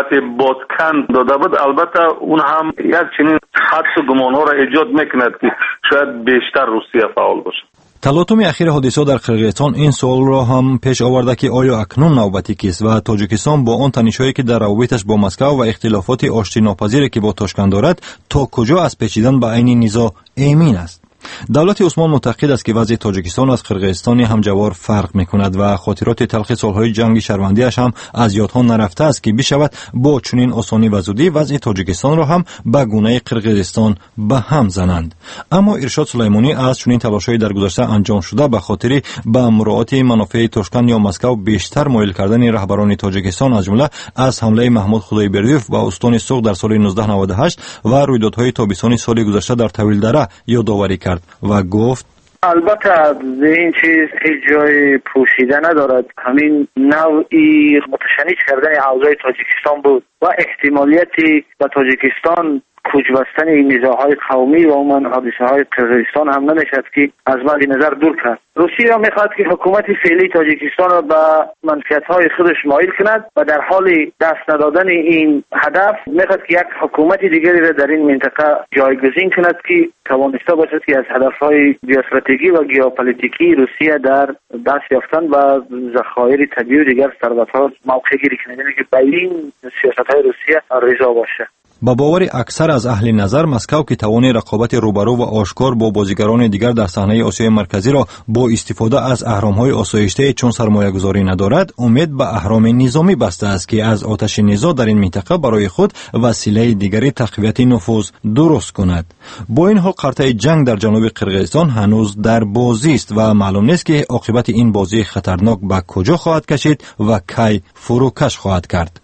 صورت بادکن داده بود، البته اون هم یک چنین حدس و گمانها را ایجاد میکند که شاید بیشتر روسیه فعال باشه. تلاطم اخیر حادثه در قرقیزستان این سوال را هم پیش آورده که آیا اکنون نوبتی کیست و تاجیکستان با آن تنش‌هایی که در روابطش با مسکو و اختلافات آشتی ناپذیری که با تاشکند دارد تا کجا از پیچیدن به عین نزاع ایمن است؟ دولت عثمان معتقد است که وضع تاجیکستان از قرقیزستان همجوار فرق می‌کند و خاطرات تلخ سالهای جنگ شهروندیش هم از یادها نرفته است که بشود با چنین آسانی و زودی وضع تاجیکستان را هم به گونه قرقیزستان به هم زنند. اما ارشاد سلیمانی از چنین تلاش‌های در گذشته انجام شده به خاطر به مراعات منافع تاشکند یا مسکو بیشتر مایل کردن رهبران تاجیکستان از جمله از حمله محمود خدایبردیوف به استان سوق در سال نوزده نود و هشت و رویدادهای تابستان سال گذشته در طویلدره یادآوری کرد و گفت البته این چیز هیچ جای پوشیده ندارد. همین نوعی متشنج کردن اوضاع تاجیکستان بود و احتمالیتی به تاجیکستان کوچ بستن این نزاع‌های قومی و عموما حادثه‌های قرقیزستان هم نمیشد که از مد نظر دور کرد. روسیه میخواد که حکومت فعلی تاجیکستان را به منفعت‌های خودش مایل کند و در حال دست ندادن این هدف میخواد که یک حکومت دیگری را در این منطقه جایگزین کند که توانسته باشد که از هدف‌های ژئواستراتژی و ژئوپلیتیکی روسیه در دست یافتن و ذخایر طبیعی و دیگر ثروت‌ها موقع گیری کند، یعنی که به این سیاست‌های روسیه رضا باشه. با باور اکثر از اهل نظر مسکو که توان رقابت روبرو و آشکار با بازیگران دیگر در صحنه آسیای مرکزی را با استفاده از اهرام‌های آسایشته چون سرمایه‌گذاری ندارد، امید به اهرام نظامی بسته است که از آتش نزاع در این منطقه برای خود وسیله دیگری تقویت نفوذ درست کند. با این حال قرطه جنگ در جنوب قرقیزستان هنوز در بازی است و معلوم نیست که عاقبت این بازی خطرناک به کجا خواهد کشید و کی فروکش خواهد کرد.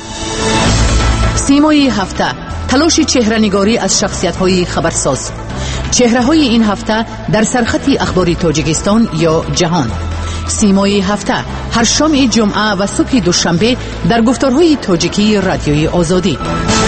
سیمای هفته، تلاش چهره‌نگاری از شخصیت‌های خبرساز. چهره‌های این هفته در سرخط اخباری تاجیکستان یا جهان. سیمای هفته هر شام جمعه و صبح دوشنبه در گفتارهای تاجیکی رادیوی آزادی.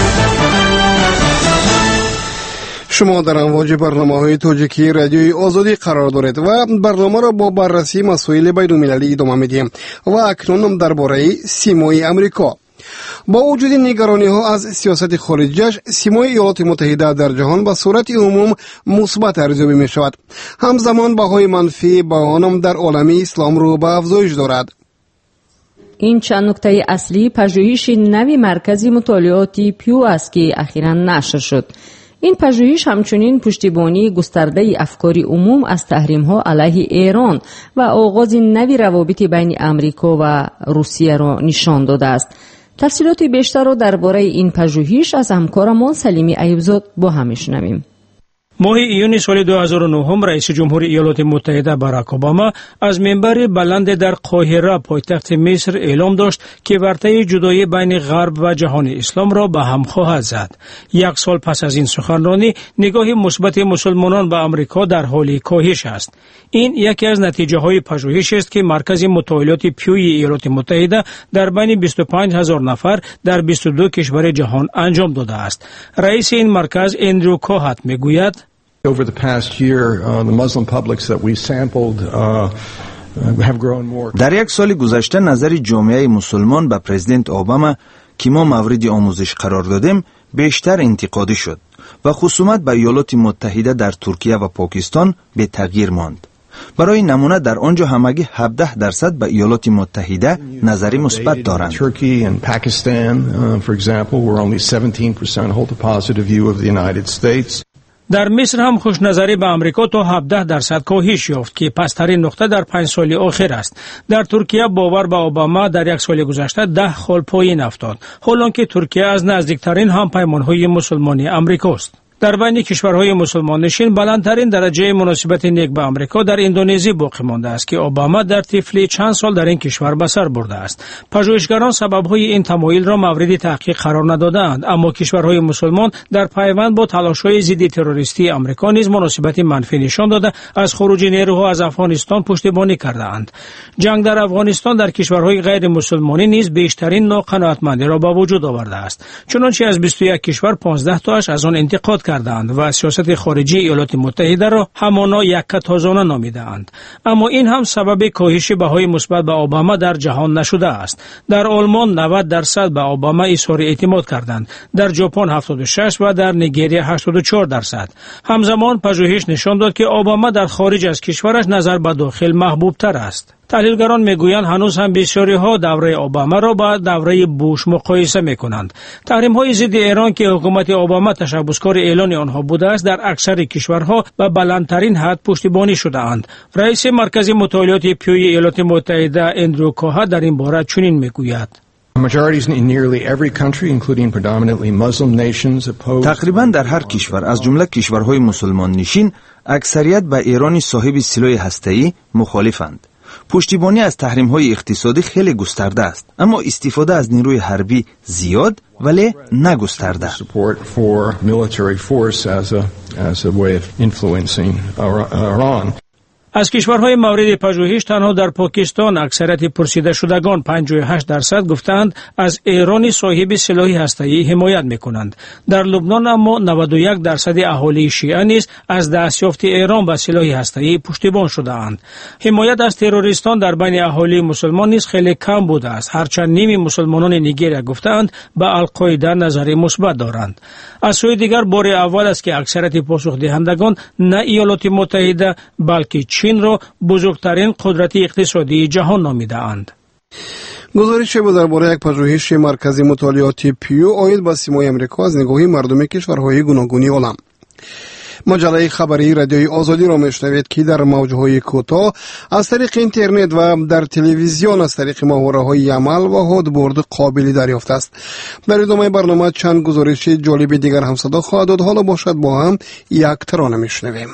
شما در امواج برنامه‌های تاجیکی رادیوی آزادی قرار دارید و برنامه را با بررسی مسائل بین‌المللی ادامه می‌دهیم و اکنون درباره سیمای امریکا. با وجود نگرانی ها از سیاست خارجیش، سیمای ایالات متحده در جهان به صورت عموم مثبت ارزیابی می شود. همزمان بهای منفی با آنم در عالم اسلام رو به افزایش دارد. این چند نکته اصلی پژوهش نوی مرکزی مطالعاتی پیو است که اخیراً نشر شد. این پژوهش همچنین پشتیبانی گسترده افکاری عموم از تحریم‌ها علیه ایران و آغاز نوی روابط بین امریکا و روسیه را نشان داده است. تفصیلات بیشتر را درباره این پژوهش از همکارمان سلیمی ایوبزاد با هم میشنویم. ماه ایون سال دو هزار و نه رئیس جمهور ایالات متحده باراک اوباما از منبر بلند در قاهره پایتخت مصر اعلام داشت که ورطه جدایی بین غرب و جهان اسلام را به هم خواهد زد. یک سال پس از این سخنرانی نگاه مثبت مسلمانان به آمریکا در حال کاهش است. این یکی از نتیجه های پژوهشی است که مرکز مطالعات پیوی ایالات متحده در بین بیست و پنج هزار نفر در بیست و دو کشور جهان انجام داده است. رئیس این مرکز اندرو کاهت میگوید Over the past year, uh, the Muslim publics that we sampled uh, have grown more. در یک سال گذشته نظر جامعه مسلمان به پرزیدنت اوباما که ما مورد آموزش قرار دادیم بیشتر انتقادی شد و خصومت به ایالات متحده در ترکیه و پاکستان به تغییر ماند. برای نمونه در آنجا همگی هفده درصد به ایالات متحده نظری مثبت دارند. Turkey and Pakistan, uh, for example, where only seventeen percent hold a positive view of the United States. در مصر هم خوشنظری به آمریکا تا هفده درصد کاهش یافت که پسترین نقطه در پنج سال اخیر است. در ترکیه باور به اوباما در یک سال گذشته ده خال پایین افتاد، حالانکه ترکیه از نزدیکترین همپیمان‌های مسلمانی آمریکاست. در بین کشورهای مسلمان نشین بلندترین درجه مناسبت نیک به آمریکا در اندونزی باقی مانده است که اوباما در طفل چند سال در این کشور به سر برده است. پژوهشگران سبب‌های این تمایل را مورد تحقیق قرار ندادند، اما کشورهای مسلمان در پیوند با تلاش‌های ضد تروریستی آمریکا نیز مناسبت منفی نشان داده از خروج نیروها از افغانستان پشتیبانی کرده‌اند. جنگ در افغانستان در کشورهای غیر مسلمانی نیز بیشترین ناقناعتمندی را به وجود آورده است. چنانچه از بیست و یک کشور پانزده تاش از آن انتقاد کردند و سیاست خارجی ایالات متحده را همانا یکتازانه نامیدند. اما این هم سبب کاهش بهای مثبت به اوباما در جهان نشده است. در آلمان نود درصد به اوباما اظهار اعتماد کردند، در ژاپن هفتاد و شش و در نیگریه هشتاد و چهار درصد. همزمان پژوهش نشان داد که اوباما در خارج از کشورش نظر به داخل محبوب تر است. تحلیلگران میگویند هنوز هم بسیاری ها دوره اوباما را با دوره بوش مقایسه میکنند. تحریم های ضد ایران که حکومت اوباما تشبسکار اعلان آنها بوده است در اکثر کشورها به بلندترین حد پشتیبانی شده اند. رئیس مرکز مطالعات پیوی ایالات متحده اندرو کوها در این باره چنین میگوید: تقریبا در هر کشور از جمله کشورهای مسلمان نشین اکثریت به ایران صاحب سلاح هسته‌ای مخالفند. پشتیبانی از تحریم‌های اقتصادی خیلی گسترده است، اما استفاده از نیروی حربی زیاد ولی نگسترده. از کشورهای مورد پژوهش تنها در پاکستان اکثریت پرسیده شدگان پنجاه و هشت درصد گفتند از ایران صاحب سلاح هسته‌ای حمایت می‌کنند. در لبنان اما نود و یک درصد اهالی شیعه نیز از دستیافت ایران به سلاح هسته‌ای پشتیبان شده‌اند. حمایت از تروریستان در بین اهالی مسلمان نیز خیلی کم بوده است، هرچند نیمی مسلمانان نیگریه گفتند به القاعده نظر مثبت دارند. از سوی دیگر بار اول است که اکثریت پاسخ دهندگان نه ایالات متحده بلکه چین را بزرگترین قدرت اقتصادی جهان نامیده‌اند. گزارش بود درباره یک پژوهش مرکز مطالعاتی پیو آید به سیمای امریکا از نگاهی مردم کشورهای گوناگون عالم. مجله خبری رادیوی آزادی را میشنوید که در موجهای کوتاه از طریق اینترنت و در تلویزیون از طریق ماهواره‌های عمل و هدبرد قابلی دریافت است. در ادامه برنامه چند گزارش جالب دیگر هم صدا خواهد داد. حالا باشد با هم یک ترانه میشنویم.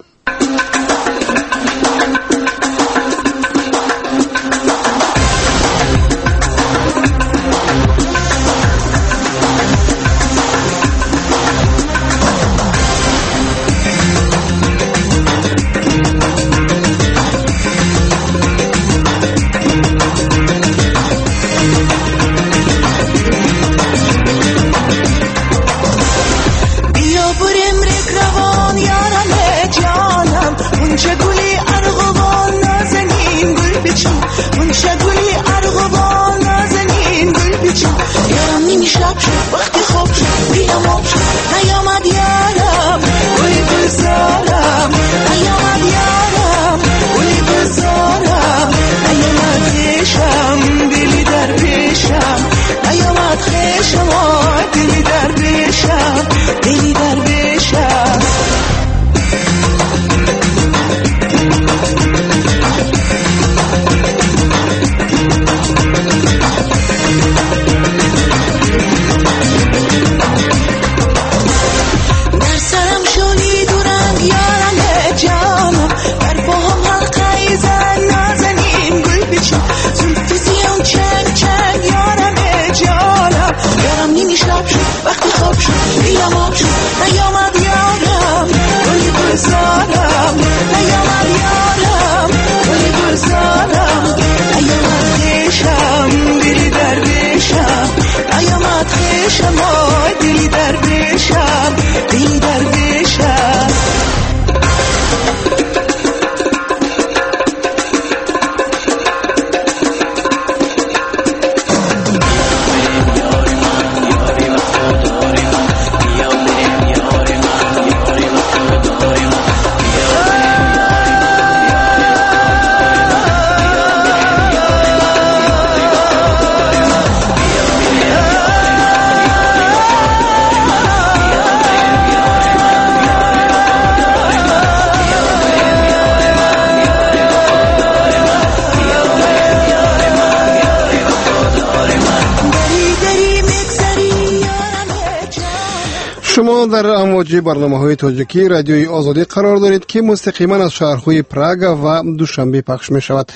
شما در امواج برنامه‌های تاجیکی رادیوی آزادی قرار دارید که مستقیما از شهرهای پراگ و دوشنبه پخش می شود.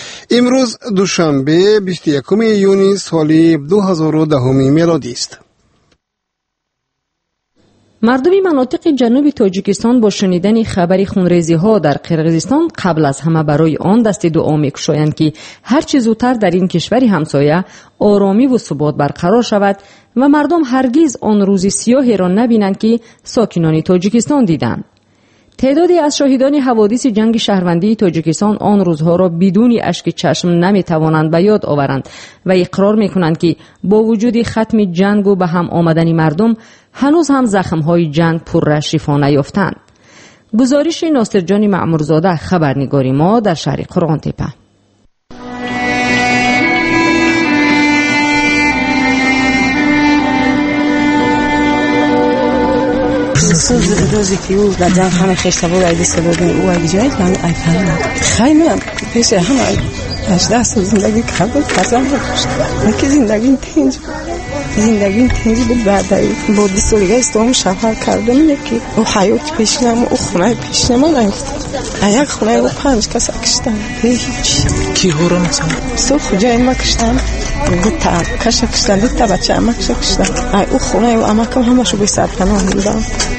امروز دوشنبه بیست و یکم یونیو سال دو هزار و ده میلادی است. مردم مناطق جنوب تاجیکستان با شنیدن خبری خونریزی ها در قرقیزستان قبل از همه برای آن دست دعا می‌کشایند که هر چه زودتر در این کشور همسایه آرامی و ثبات برقرار شود و مردم هرگز آن روز سیاهی را نبینند که ساکنان تاجیکستان دیدند. تعدادی از شاهدان حوادث جنگ شهروندی تاجیکستان آن روزها را بدون اشک چشم نمیتوانند به یاد آورند و اقرار میکنند که با وجود ختم جنگ و به هم آمدن مردم هنوز هم زخمهای جنگ پر شفا نیافتند. گزارش ناصر جان معمورزاده، خبرنگاری ما در شهر قرغان تپه. روزی که او در جنگ همه خشته بود ایدی سبودن او ایدی جایید من ایفرم خیلی من پیش همه هجده سال زندگی کرده کسان رو کشت نکی زندگی تنج زندگی تنج بود. بعد با دی سالگه استوام شفر کردم یکی او حیات پیشنم او خونه پیشنم نیفتم یک خونه او پنج کسا کشتم هیچ کی ها رو مثلا سو خجای ما کشتم دوتا کشا کشتم دوتا بچه اما کشا کشتم او خونه او اما کم همه شو بی سرپناه بودم.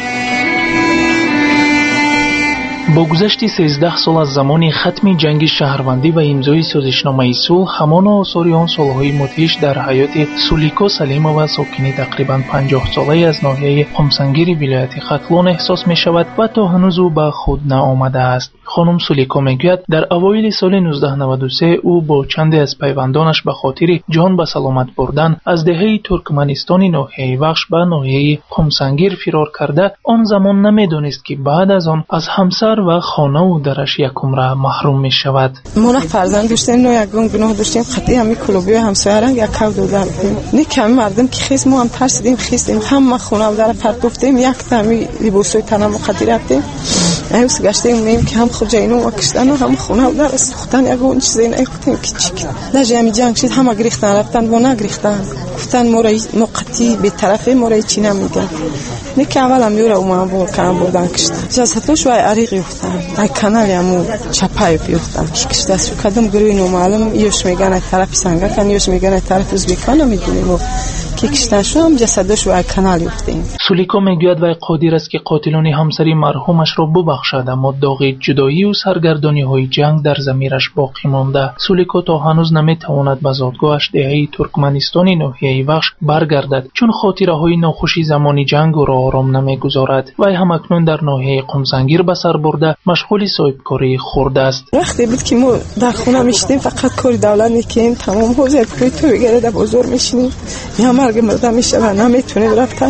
با گذشت سیزده سال از زمان ختم جنگ شهروندی و امضای سازشنامه صلح، همان آثار آن سالهای مدهش در حیات سولیکو سلیمова ساکن تقریبا پنجاه ساله از ناحیه قمسنگیر ولایت ختلان احساس می شود و تا هنوز او به خود نآمده است. خانم سولیکو میگوید در اوایل سال نوزده نود و سه او با چندی از پیوندانش به خاطر جان به سلامت بردن از دهه ترکمنستان ناحیه وخش به ناحیه قمسنگیر فرار کرده، آن زمان نمیدانست که بعد از آن از همسر و خانه و درش یکم را محروم می شود. ما نه فرزند داشتیم نه یکم گناه داشتیم خطی همی کلوبی و همسایه رنگ یک کاو دادن نه کمی مردم که خیز ما هم ترسیدیم خیستیم همه خونه و در پرتوفتیم یک تامی لباسوی تنم و خطی رفتیم ایوس گشتیم میم که هم خود جینو و کشتن و هم خونه و در سختن یک اون چیزی نیفتیم که چیک نه جمعی جنگ شد همه گریختن رفتن و نگریختن گفتن مورای مقتی به طرف مورای چی نمیگن نه که اول هم یورا اومد بود کم بردن کشتن جزتوش و عریقی افتن ای کانالی همو چپای بیفتن کشته شو کدوم گروی نومعلم یوش میگن ای طرف سنگا کن یوش میگن ای طرف ازبکان میدونیم و که کشته شو هم جسدش و ای کانالی افتیم. سولیکو میگوید وی قادر است که قاتلان همسری مرحومش را ببخشد، اما داغ جدایی و سرگردانی های جنگ در ضمیرش باقی مانده. سولیکو تا هنوز نمیتواند به زادگاهش دهه ترکمنستان ناحیه وخش برگردد چون خاطره های ناخوشی زمانی جنگ را آرام نمیگذارد. وی هم اکنون در ناحیه قمسنگیر به سر برده مشغول صاحبکاری خرد است. وقتی بود که ما در خونه میشدیم فقط کار دولت میکنیم، تمام حوزه پول تو بگیره در بازار میشینیم یا مرگ مردم میشه و نمیتونه رفتن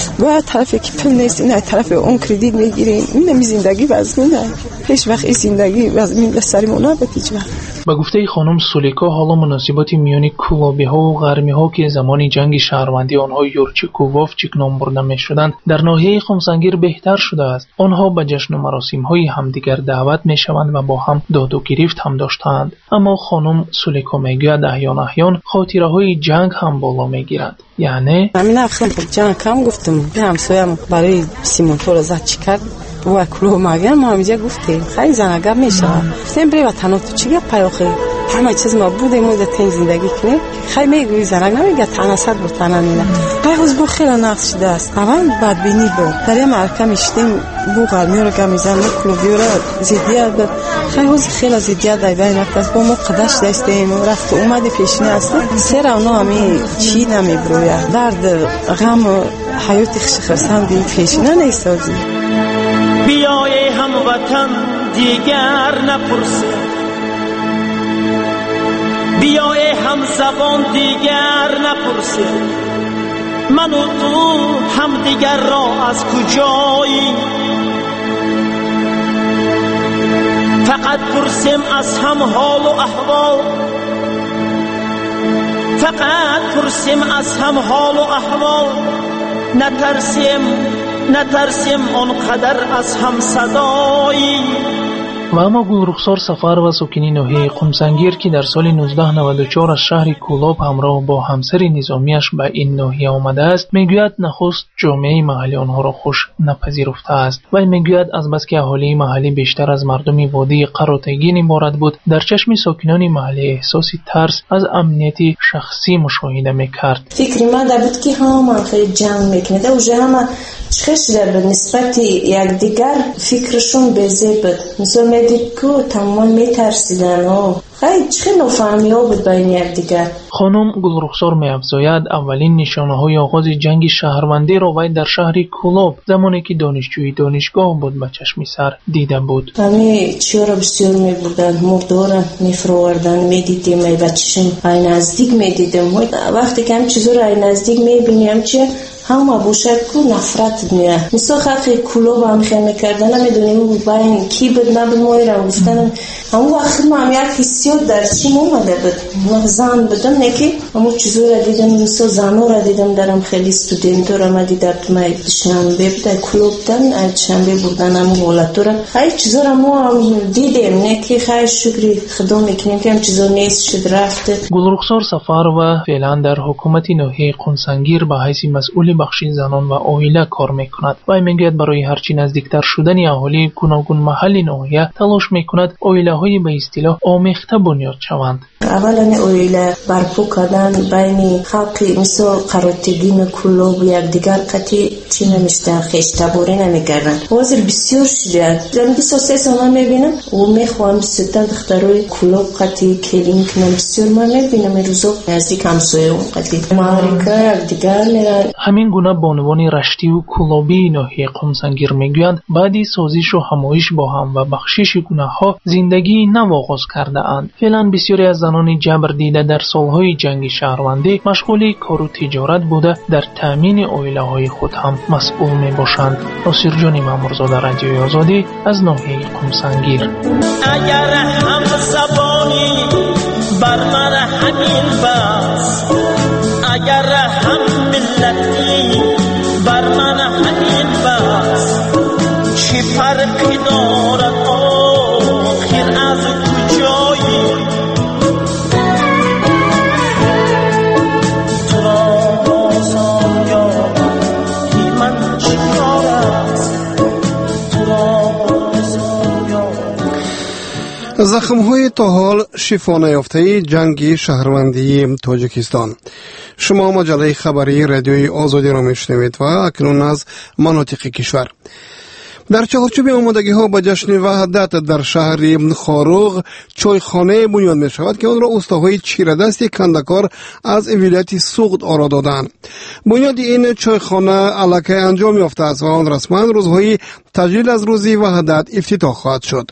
و طرفی که پول نیست این طرف اون کردیت میگیریم. این زندگی وزمینه هیچ وقت این زندگی وزمین به سرمون نبود هیچ وقت. به گفته خانم سولیکو حالا مناسبات میان کلابی ها و غرمی ها که زمان جنگ شهروندی آنها یورچیک و وافچیک نام برده میشدند در ناحیه قمسنگیر بهتر شده است. آنها به جشن و مراسم های همدیگر دعوت میشوند و با هم داد و گرفت هم داشتند. اما خانم سولیکو میگوید احیان احیان خاطره های جنگ هم بالا میگیرند. یعنی همین اخلاق جنگ کم گفتم به همسایم برای سیمونتور زد چی کرد و کلو ماگن ما همینجا گفتیم خیلی زنگا میشه گفتیم بری وطن تو چی گپ پیاخه همه چیز ما بوده ما در تن زندگی کنیم خیلی میگوی زنگ نمیگه تنها صد بود تنها نیله پیوز بو خیلی نقص شده است. اول بدبینی بود در یه مرکه میشتیم بو قلمی رو که میزن و کلوبی رو زیدیت بود خیلی خیلی زیدیت در بین رفت با ما قدش دستیم و رفت اومدی پیشنی هستیم سر اونا همی چی نمیبروید درد غم و حیات خرسندی پیشنه نیستازی. بیای هموطن دیگر نپرسه، بیای هم زبان دیگر نپرسه، من و تو هم دیگر را از کجایی فقط پرسیم از هم حال و احوال، فقط پرسیم از هم حال و احوال، نترسیم نترسیم آنقدر از هم صدایی. و اما گلرخسار سفر و ساکنی ناحیه قمسنگیر که در سال نوزده نود و چهار از شهر کولاب همراه با همسر نظامیش به این ناحیه آمده است میگوید نخست جامعه محلی آنها را خوش نپذیرفته است و میگوید از بس که اهالی محلی بیشتر از مردم وادی قراتگین عبارت بود در چشم ساکنان محلی احساسی ترس از امنیت شخصی مشاهده میکرد. فکر من در بود که همه خیلی جنگ میکنه و همه چخش در نسبت یکدیگر فکرشون بزرگ بود. مثلا میدید که تماما میترسیدن. خیلی چه نفهمی ها بود بین یک دیگر. خانم گلرخسار می‌افزاید اولین نشانه‌های آغاز جنگ شهروندی را وی در شهر کولوب زمانی که دانشجوی دانشگاه بود به چشم سر دیده بود. همه چیزا را بسیار می‌بردن، مردار می‌فروردن، می‌دیدیم، ای بچه‌شون ای نزدیک می‌دیدیم. وقتی که هم چیزا را ای نزدیک می‌بینیم چه همه باشد که نفرت میاد. مثلا خاطر کولوب هم خیلی میکردن نمیدونیم باید کی بود نبود مایرم گفتن همون وقت ما هم یک حسیات در چیم اومده بود. من زن بودم نکی همون چیزو را دیدم، مثلا زنو را دیدم درم خیلی استودنت را ما دیدم ما شنبه بود کولوب دن شنبه بردن همون ولاتو را خیلی چیزا را ما دیدیم نکی خیلی شکری خدا میکنیم که هم چیزا نیست شد رفته. گلرخسار سفر و فعلا در حکومت ناحیه قونسنگیر به حیث مسئول بخش زنان و عائله کار میکند و میگوید برای هرچی نزدیکتر شدن اهالی گوناگون محل ناحیه تلاش میکند عائله های به اصطلاح آمیخته بنیاد شوند. اولا عائله برپا کردن بین خلق مثل قراتگین کولوب یک دیگر قطعی چی نمیشتن خیشتباری نمیکردن. حاضر بسیار شده زن بیست سه سال میبینم و میخوام ستن دختروی کولوب قطعی کلینک من بسیار من میبینم روزا نزدیک همسایه اون قطعی معرکه یک دیگر میرن. همین گونه بانوان رشتی و کولوبی ناحیه قونسنگیر میگویند بعدی سازش و همایش با هم و بخشش گناه ها زندگی نو آغاز کرده اند. فعلا بسیاری از زنان جبر دیده در سالهای جنگ شهروندی مشغول کار و تجارت بوده در تامین عائله های خود هم مسئول می باشند. ناصر جان مامورزاده، رادیوی آزادی از ناحیه قونسنگیر. اگر هم زبانی بر من همین بس، اگر هم ملتی بر من همین بس، چی فرقی دارد آخر از کجایی؟ تو را بازم یادی من چی کار است؟ تو را بازم یادی. زخم‌های تا حال شفا نیافته جنگ شهروندی تاجیکستان. شما مجله خبری رادیوی آزادی را میشنوید و اکنون از مناطق کشور. در چارچوب آمادگی ها به جشن وحدت در شهر خاروغ چایخانه بنیاد می شود که آن را استاهای چیردست کندکار از ولایت سوغد آرا دادند. بنیاد این چایخانه الکی انجام یافته است و آن رسما روزهای تجلیل از روز وحدت افتتاح خواهد شد.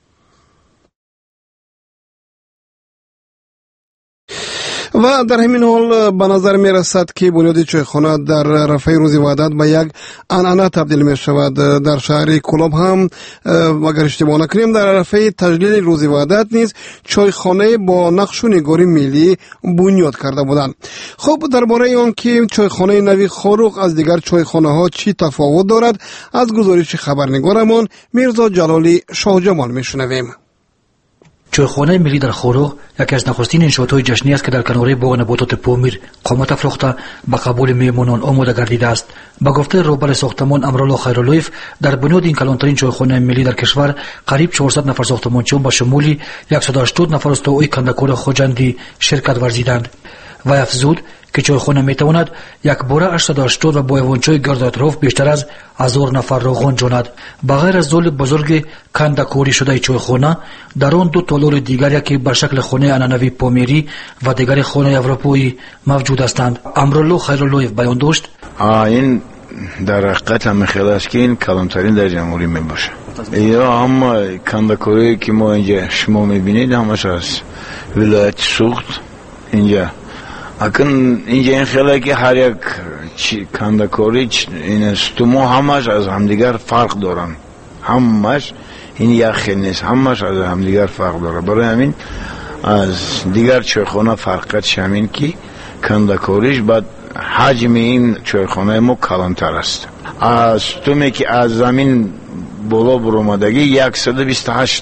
و در همین حال به نظر می رسد که بنیاد چایخانه در رفع روز وحدت به یک عنعنه تبدیل می شود. در شهر کولوب هم اگر اشتباه نکنیم در رفع تجلیل روز وحدت نیز چایخانه با نقش و نگاری ملی بنیاد کرده بودند. خب درباره آن که چایخانه نوی خاروغ از دیگر چایخانه ها چی تفاوت دارد از گزارش خبرنگارمان میرزا جلالی شاه جمال می شنویم. چایخانه ملی در خاروغ یکی از نخستین انشاءات‌های جشنی است که در کناره باغ نباتات پامیر قامت افروخته به قبول میهمانان آماده گردیده است. به گفته رهبر ساختمان امرالله خیراللهیف در بنیاد این کلانترین چایخانه ملی در کشور قریب چهارصد نفر ساختمانچیان به شمول صد و هشتاد نفر استوای کندکار خوجندی شرکت ورزیدند. و افزود که چایخانه میتواند یک باره هشتصد و هشتاد و با ایوانچای گرد اطراف بیشتر از هزار نفر را گنجاند. بغیر از زول بزرگ کندکاری شده چایخانه در آن دو تالار دیگر یکی بر شکل خانه عنعنوی پامیری و دیگر خانه اروپایی موجود هستند. امرالله خیراللهیف بیان داشت این در حقیقت هم خیلی است که این کلانترین در جمهوری می باشه. یا هم کندکاری که ما اینجا شما میبینید همش از ولایت سوغد اینجا اکن اینجا این خیلی که هر یک کندکاری این است ما همش از همدیگر فرق دارن، همش این یک خیلی نیست، همش از همدیگر فرق داره. برای همین از دیگر چایخانه فرقش همین که کندکاریش بعد حجم این چایخانه ما کلانتر است. از تومی که از زمین بالا برآمدگی صد و بیست و هشت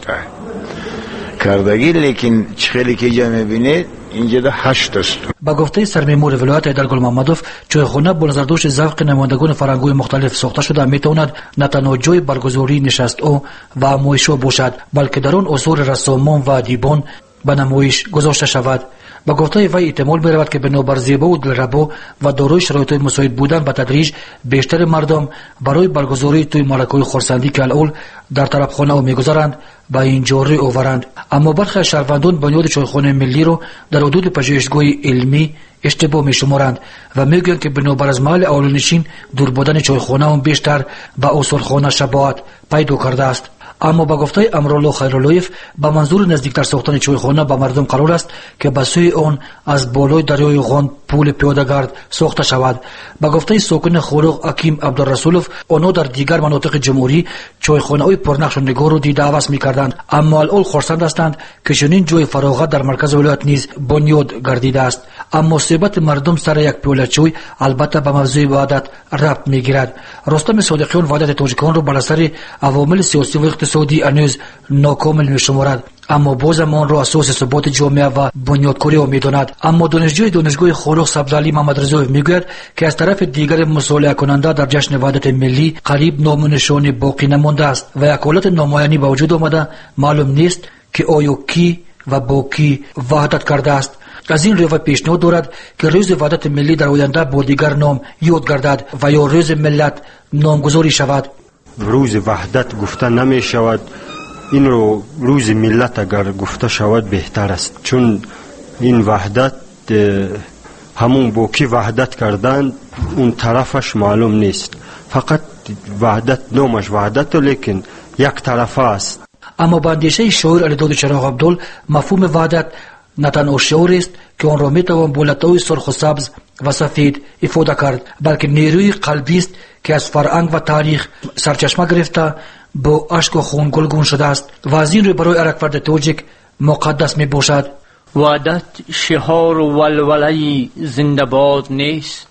کردگی، لیکن خیلی که اینجا میبینید اینجا ده هشت است. با گفته سرمایه‌مور ولایت ایدرگل محمدوف چایخانه با نظرداشت ذوق نمایندگان فرهنگ‌های مختلف ساخته شده میتواند نه تنها جای برگزاری نشست‌ها و همایش‌ها باشد بلکه در آن آثار رسامان و ادیبان به نمایش گذاشته شود. با گفته وی احتمال می‌رود که بنابر زیبا و دلربا و دارای شرایط مساعد بودن به تدریج بیشتر مردم برای برگزاری توی مراسم خرسندی که الاول در طرفخانه می‌گذارند به این جوری آورند. اما برخی از شهروندان بنیاد چایخانه ملی رو در حدود پژوهشگاه علمی اشتباه می شمارند و میگویند که بنابر از محل اولنشین دور بودن چایخانه هم بیشتر به آثارخانه شباهت پیدا کرده است. اما با گفته امرالله خیراللهیف به منظور نزدیکتر ساختن چایخانه به مردم قرار است که به سوی آن از بالای دریای غاند پول پیاده‌گرد ساخته شود. با گفته ساکن خوروغ حکیم عبدالرسولوف، آنها در دیگر مناطق جمهوری چایخانه‌های پرنقش و نگار را دیده هوس می‌کردند، اما الان خرسند هستند که چنین جای فراغت در مرکز ولایت نیز بنیاد گردیده است. اما مصیبت مردم سر یک پیاله چای البته به موضوع وحدت ربط می‌گیرد. رستم صادقیان وحدت تاجیکان را بر اثر عوامل سیاسی و اقتصادی هنوز ناکامل می‌شمارد، اما باز آن را اساس ثبات جامعه و بنیادکاری می‌داند. اما دانشجوی دانشگاه خوروغ سبزعلی محمد رضایی میگوید که از طرف دیگر مصالحه کننده در جشن وحدت ملی قریب نام و نشانی باقی نمانده است و یک حالت نامعینی به وجود آمده معلوم نیست که آیا کی و با کی وحدت کرده است. از این رو پیشنهاد دارد که روز وحدت ملی در آینده با دیگر نام یاد گردد و یا روز ملت نامگذاری شود. روز وحدت گفته نمی شود، این رو روز ملت اگر گفته شود بهتر است، چون این وحدت همون با کی وحدت کردن اون طرفش معلوم نیست. فقط وحدت نامش وحدت، لیکن یک طرفه است. اما با اندیشه شاعر علیداد چراغ عبدال مفهوم وحدت نه تنها شعور است که آن را میتوان با لطای سرخ و سبز و سفید افاده کرد، بلکه نیروی قلبی است که از فرهنگ و تاریخ سرچشمه گرفته با اشک و خون گلگون شده است و از این رو برای هر فرد تاجیک مقدس می باشد. وحدت شعار و ولوله زنده باد نیست،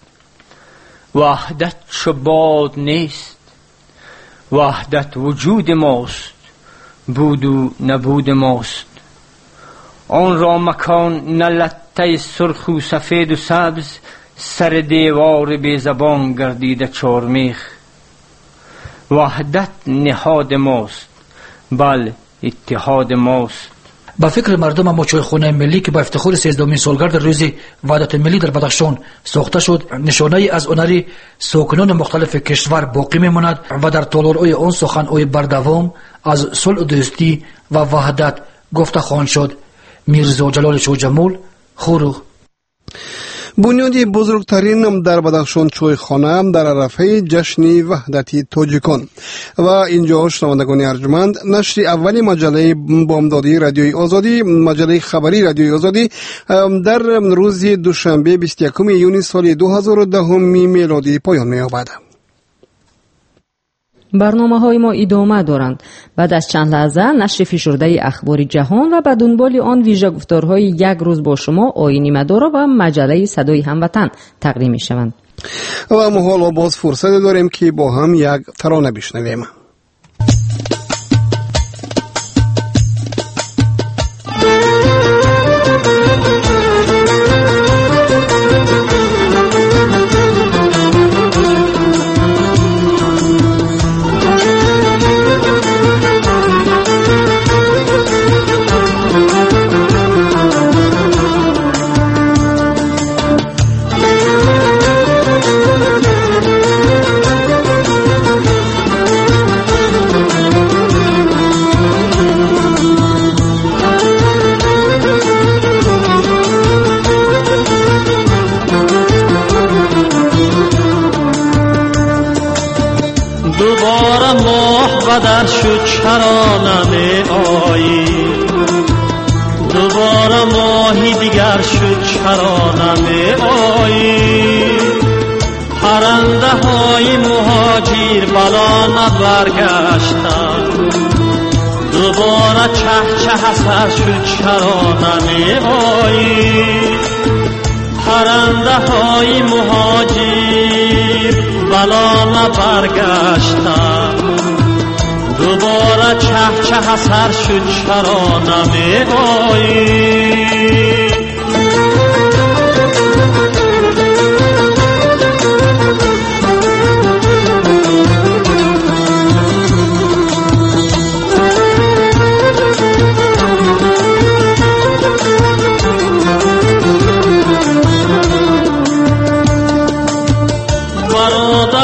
وحدت شباد نیست، وحدت وجود ماست، بود و نبود ماست. آن را مکان نه لطه سرخ و سفید و سبز، سر دیوار بی زبان گردیده چارمیخ. وحدت نهاد ماست، بل اتحاد ماست. با فکر مردم اما چایخانه ملی که با افتخار سیزدهمین سالگرد روز وحدت ملی در بدخشان ساخته شد نشانه از هنر ساکنان مختلف کشور باقی میماند و در تالارهای آن سخنهای بردوام از صلح و دوستی و وحدت گفته خواهد شد. میرزا جلال شاهجمال، خوروغ. بنیادی بزرگترین در بدخشان چایخانه در عرفه جشن وحدت تاجیکان و اینجا شنوندگان ارجمند، نشر اولی مجله بامدادی رادیوی آزادی، مجله خبری رادیوی آزادی در روز دوشنبه بیست و یکم یونیو سال دو هزار و ده میلادی پایان می‌یابد. برنامه های ما ادامه دارند. بعد از چند لحظه نشر فشرده اخبار جهان و به دنبال آن ویژه گفتارهای یک روز با شما آیینی مدارا و مجله صدای هموطن تقدیم می شوند. و ما حالا باز فرصت داریم که با هم یک ترانه بشنویم. بدر شد چرا نمی آیی، دوباره ماهی دیگر شد چرا نمی آیی. پرنده های مهاجر بلا نبرگشتن، دوباره چه چه سر شد چرا نمی آیی. پرنده های مهاجر بلا نبرگشتن، دوباره چه چه سر شد چرا نمی آیی.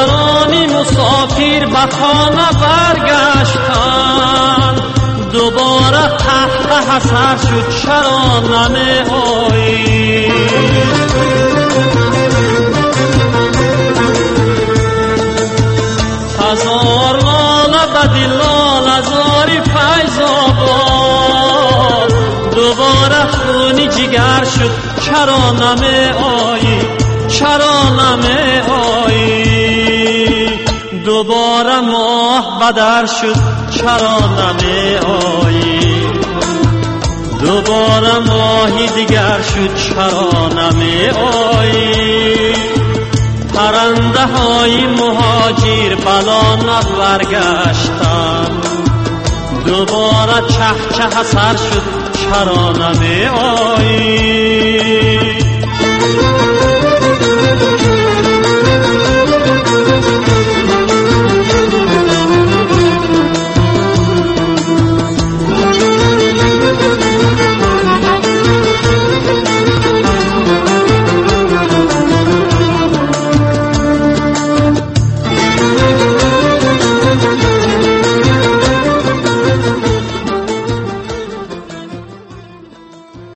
برادرانی مسافر به خانه برگشتند، دوباره چرا نمی آیی هزار لاله بدی لاله زاری فیض‌آباد دوباره خونی جگر شد چرا نمی آیی چرا نمی آیی دوباره ماه بدر شد چرا نمی آیی دوباره ماهی دیگر شد چرا نمی آیی پرنده های مهاجر بلا نبرگشتن دوباره چه چه سر شد چرا نمی آیی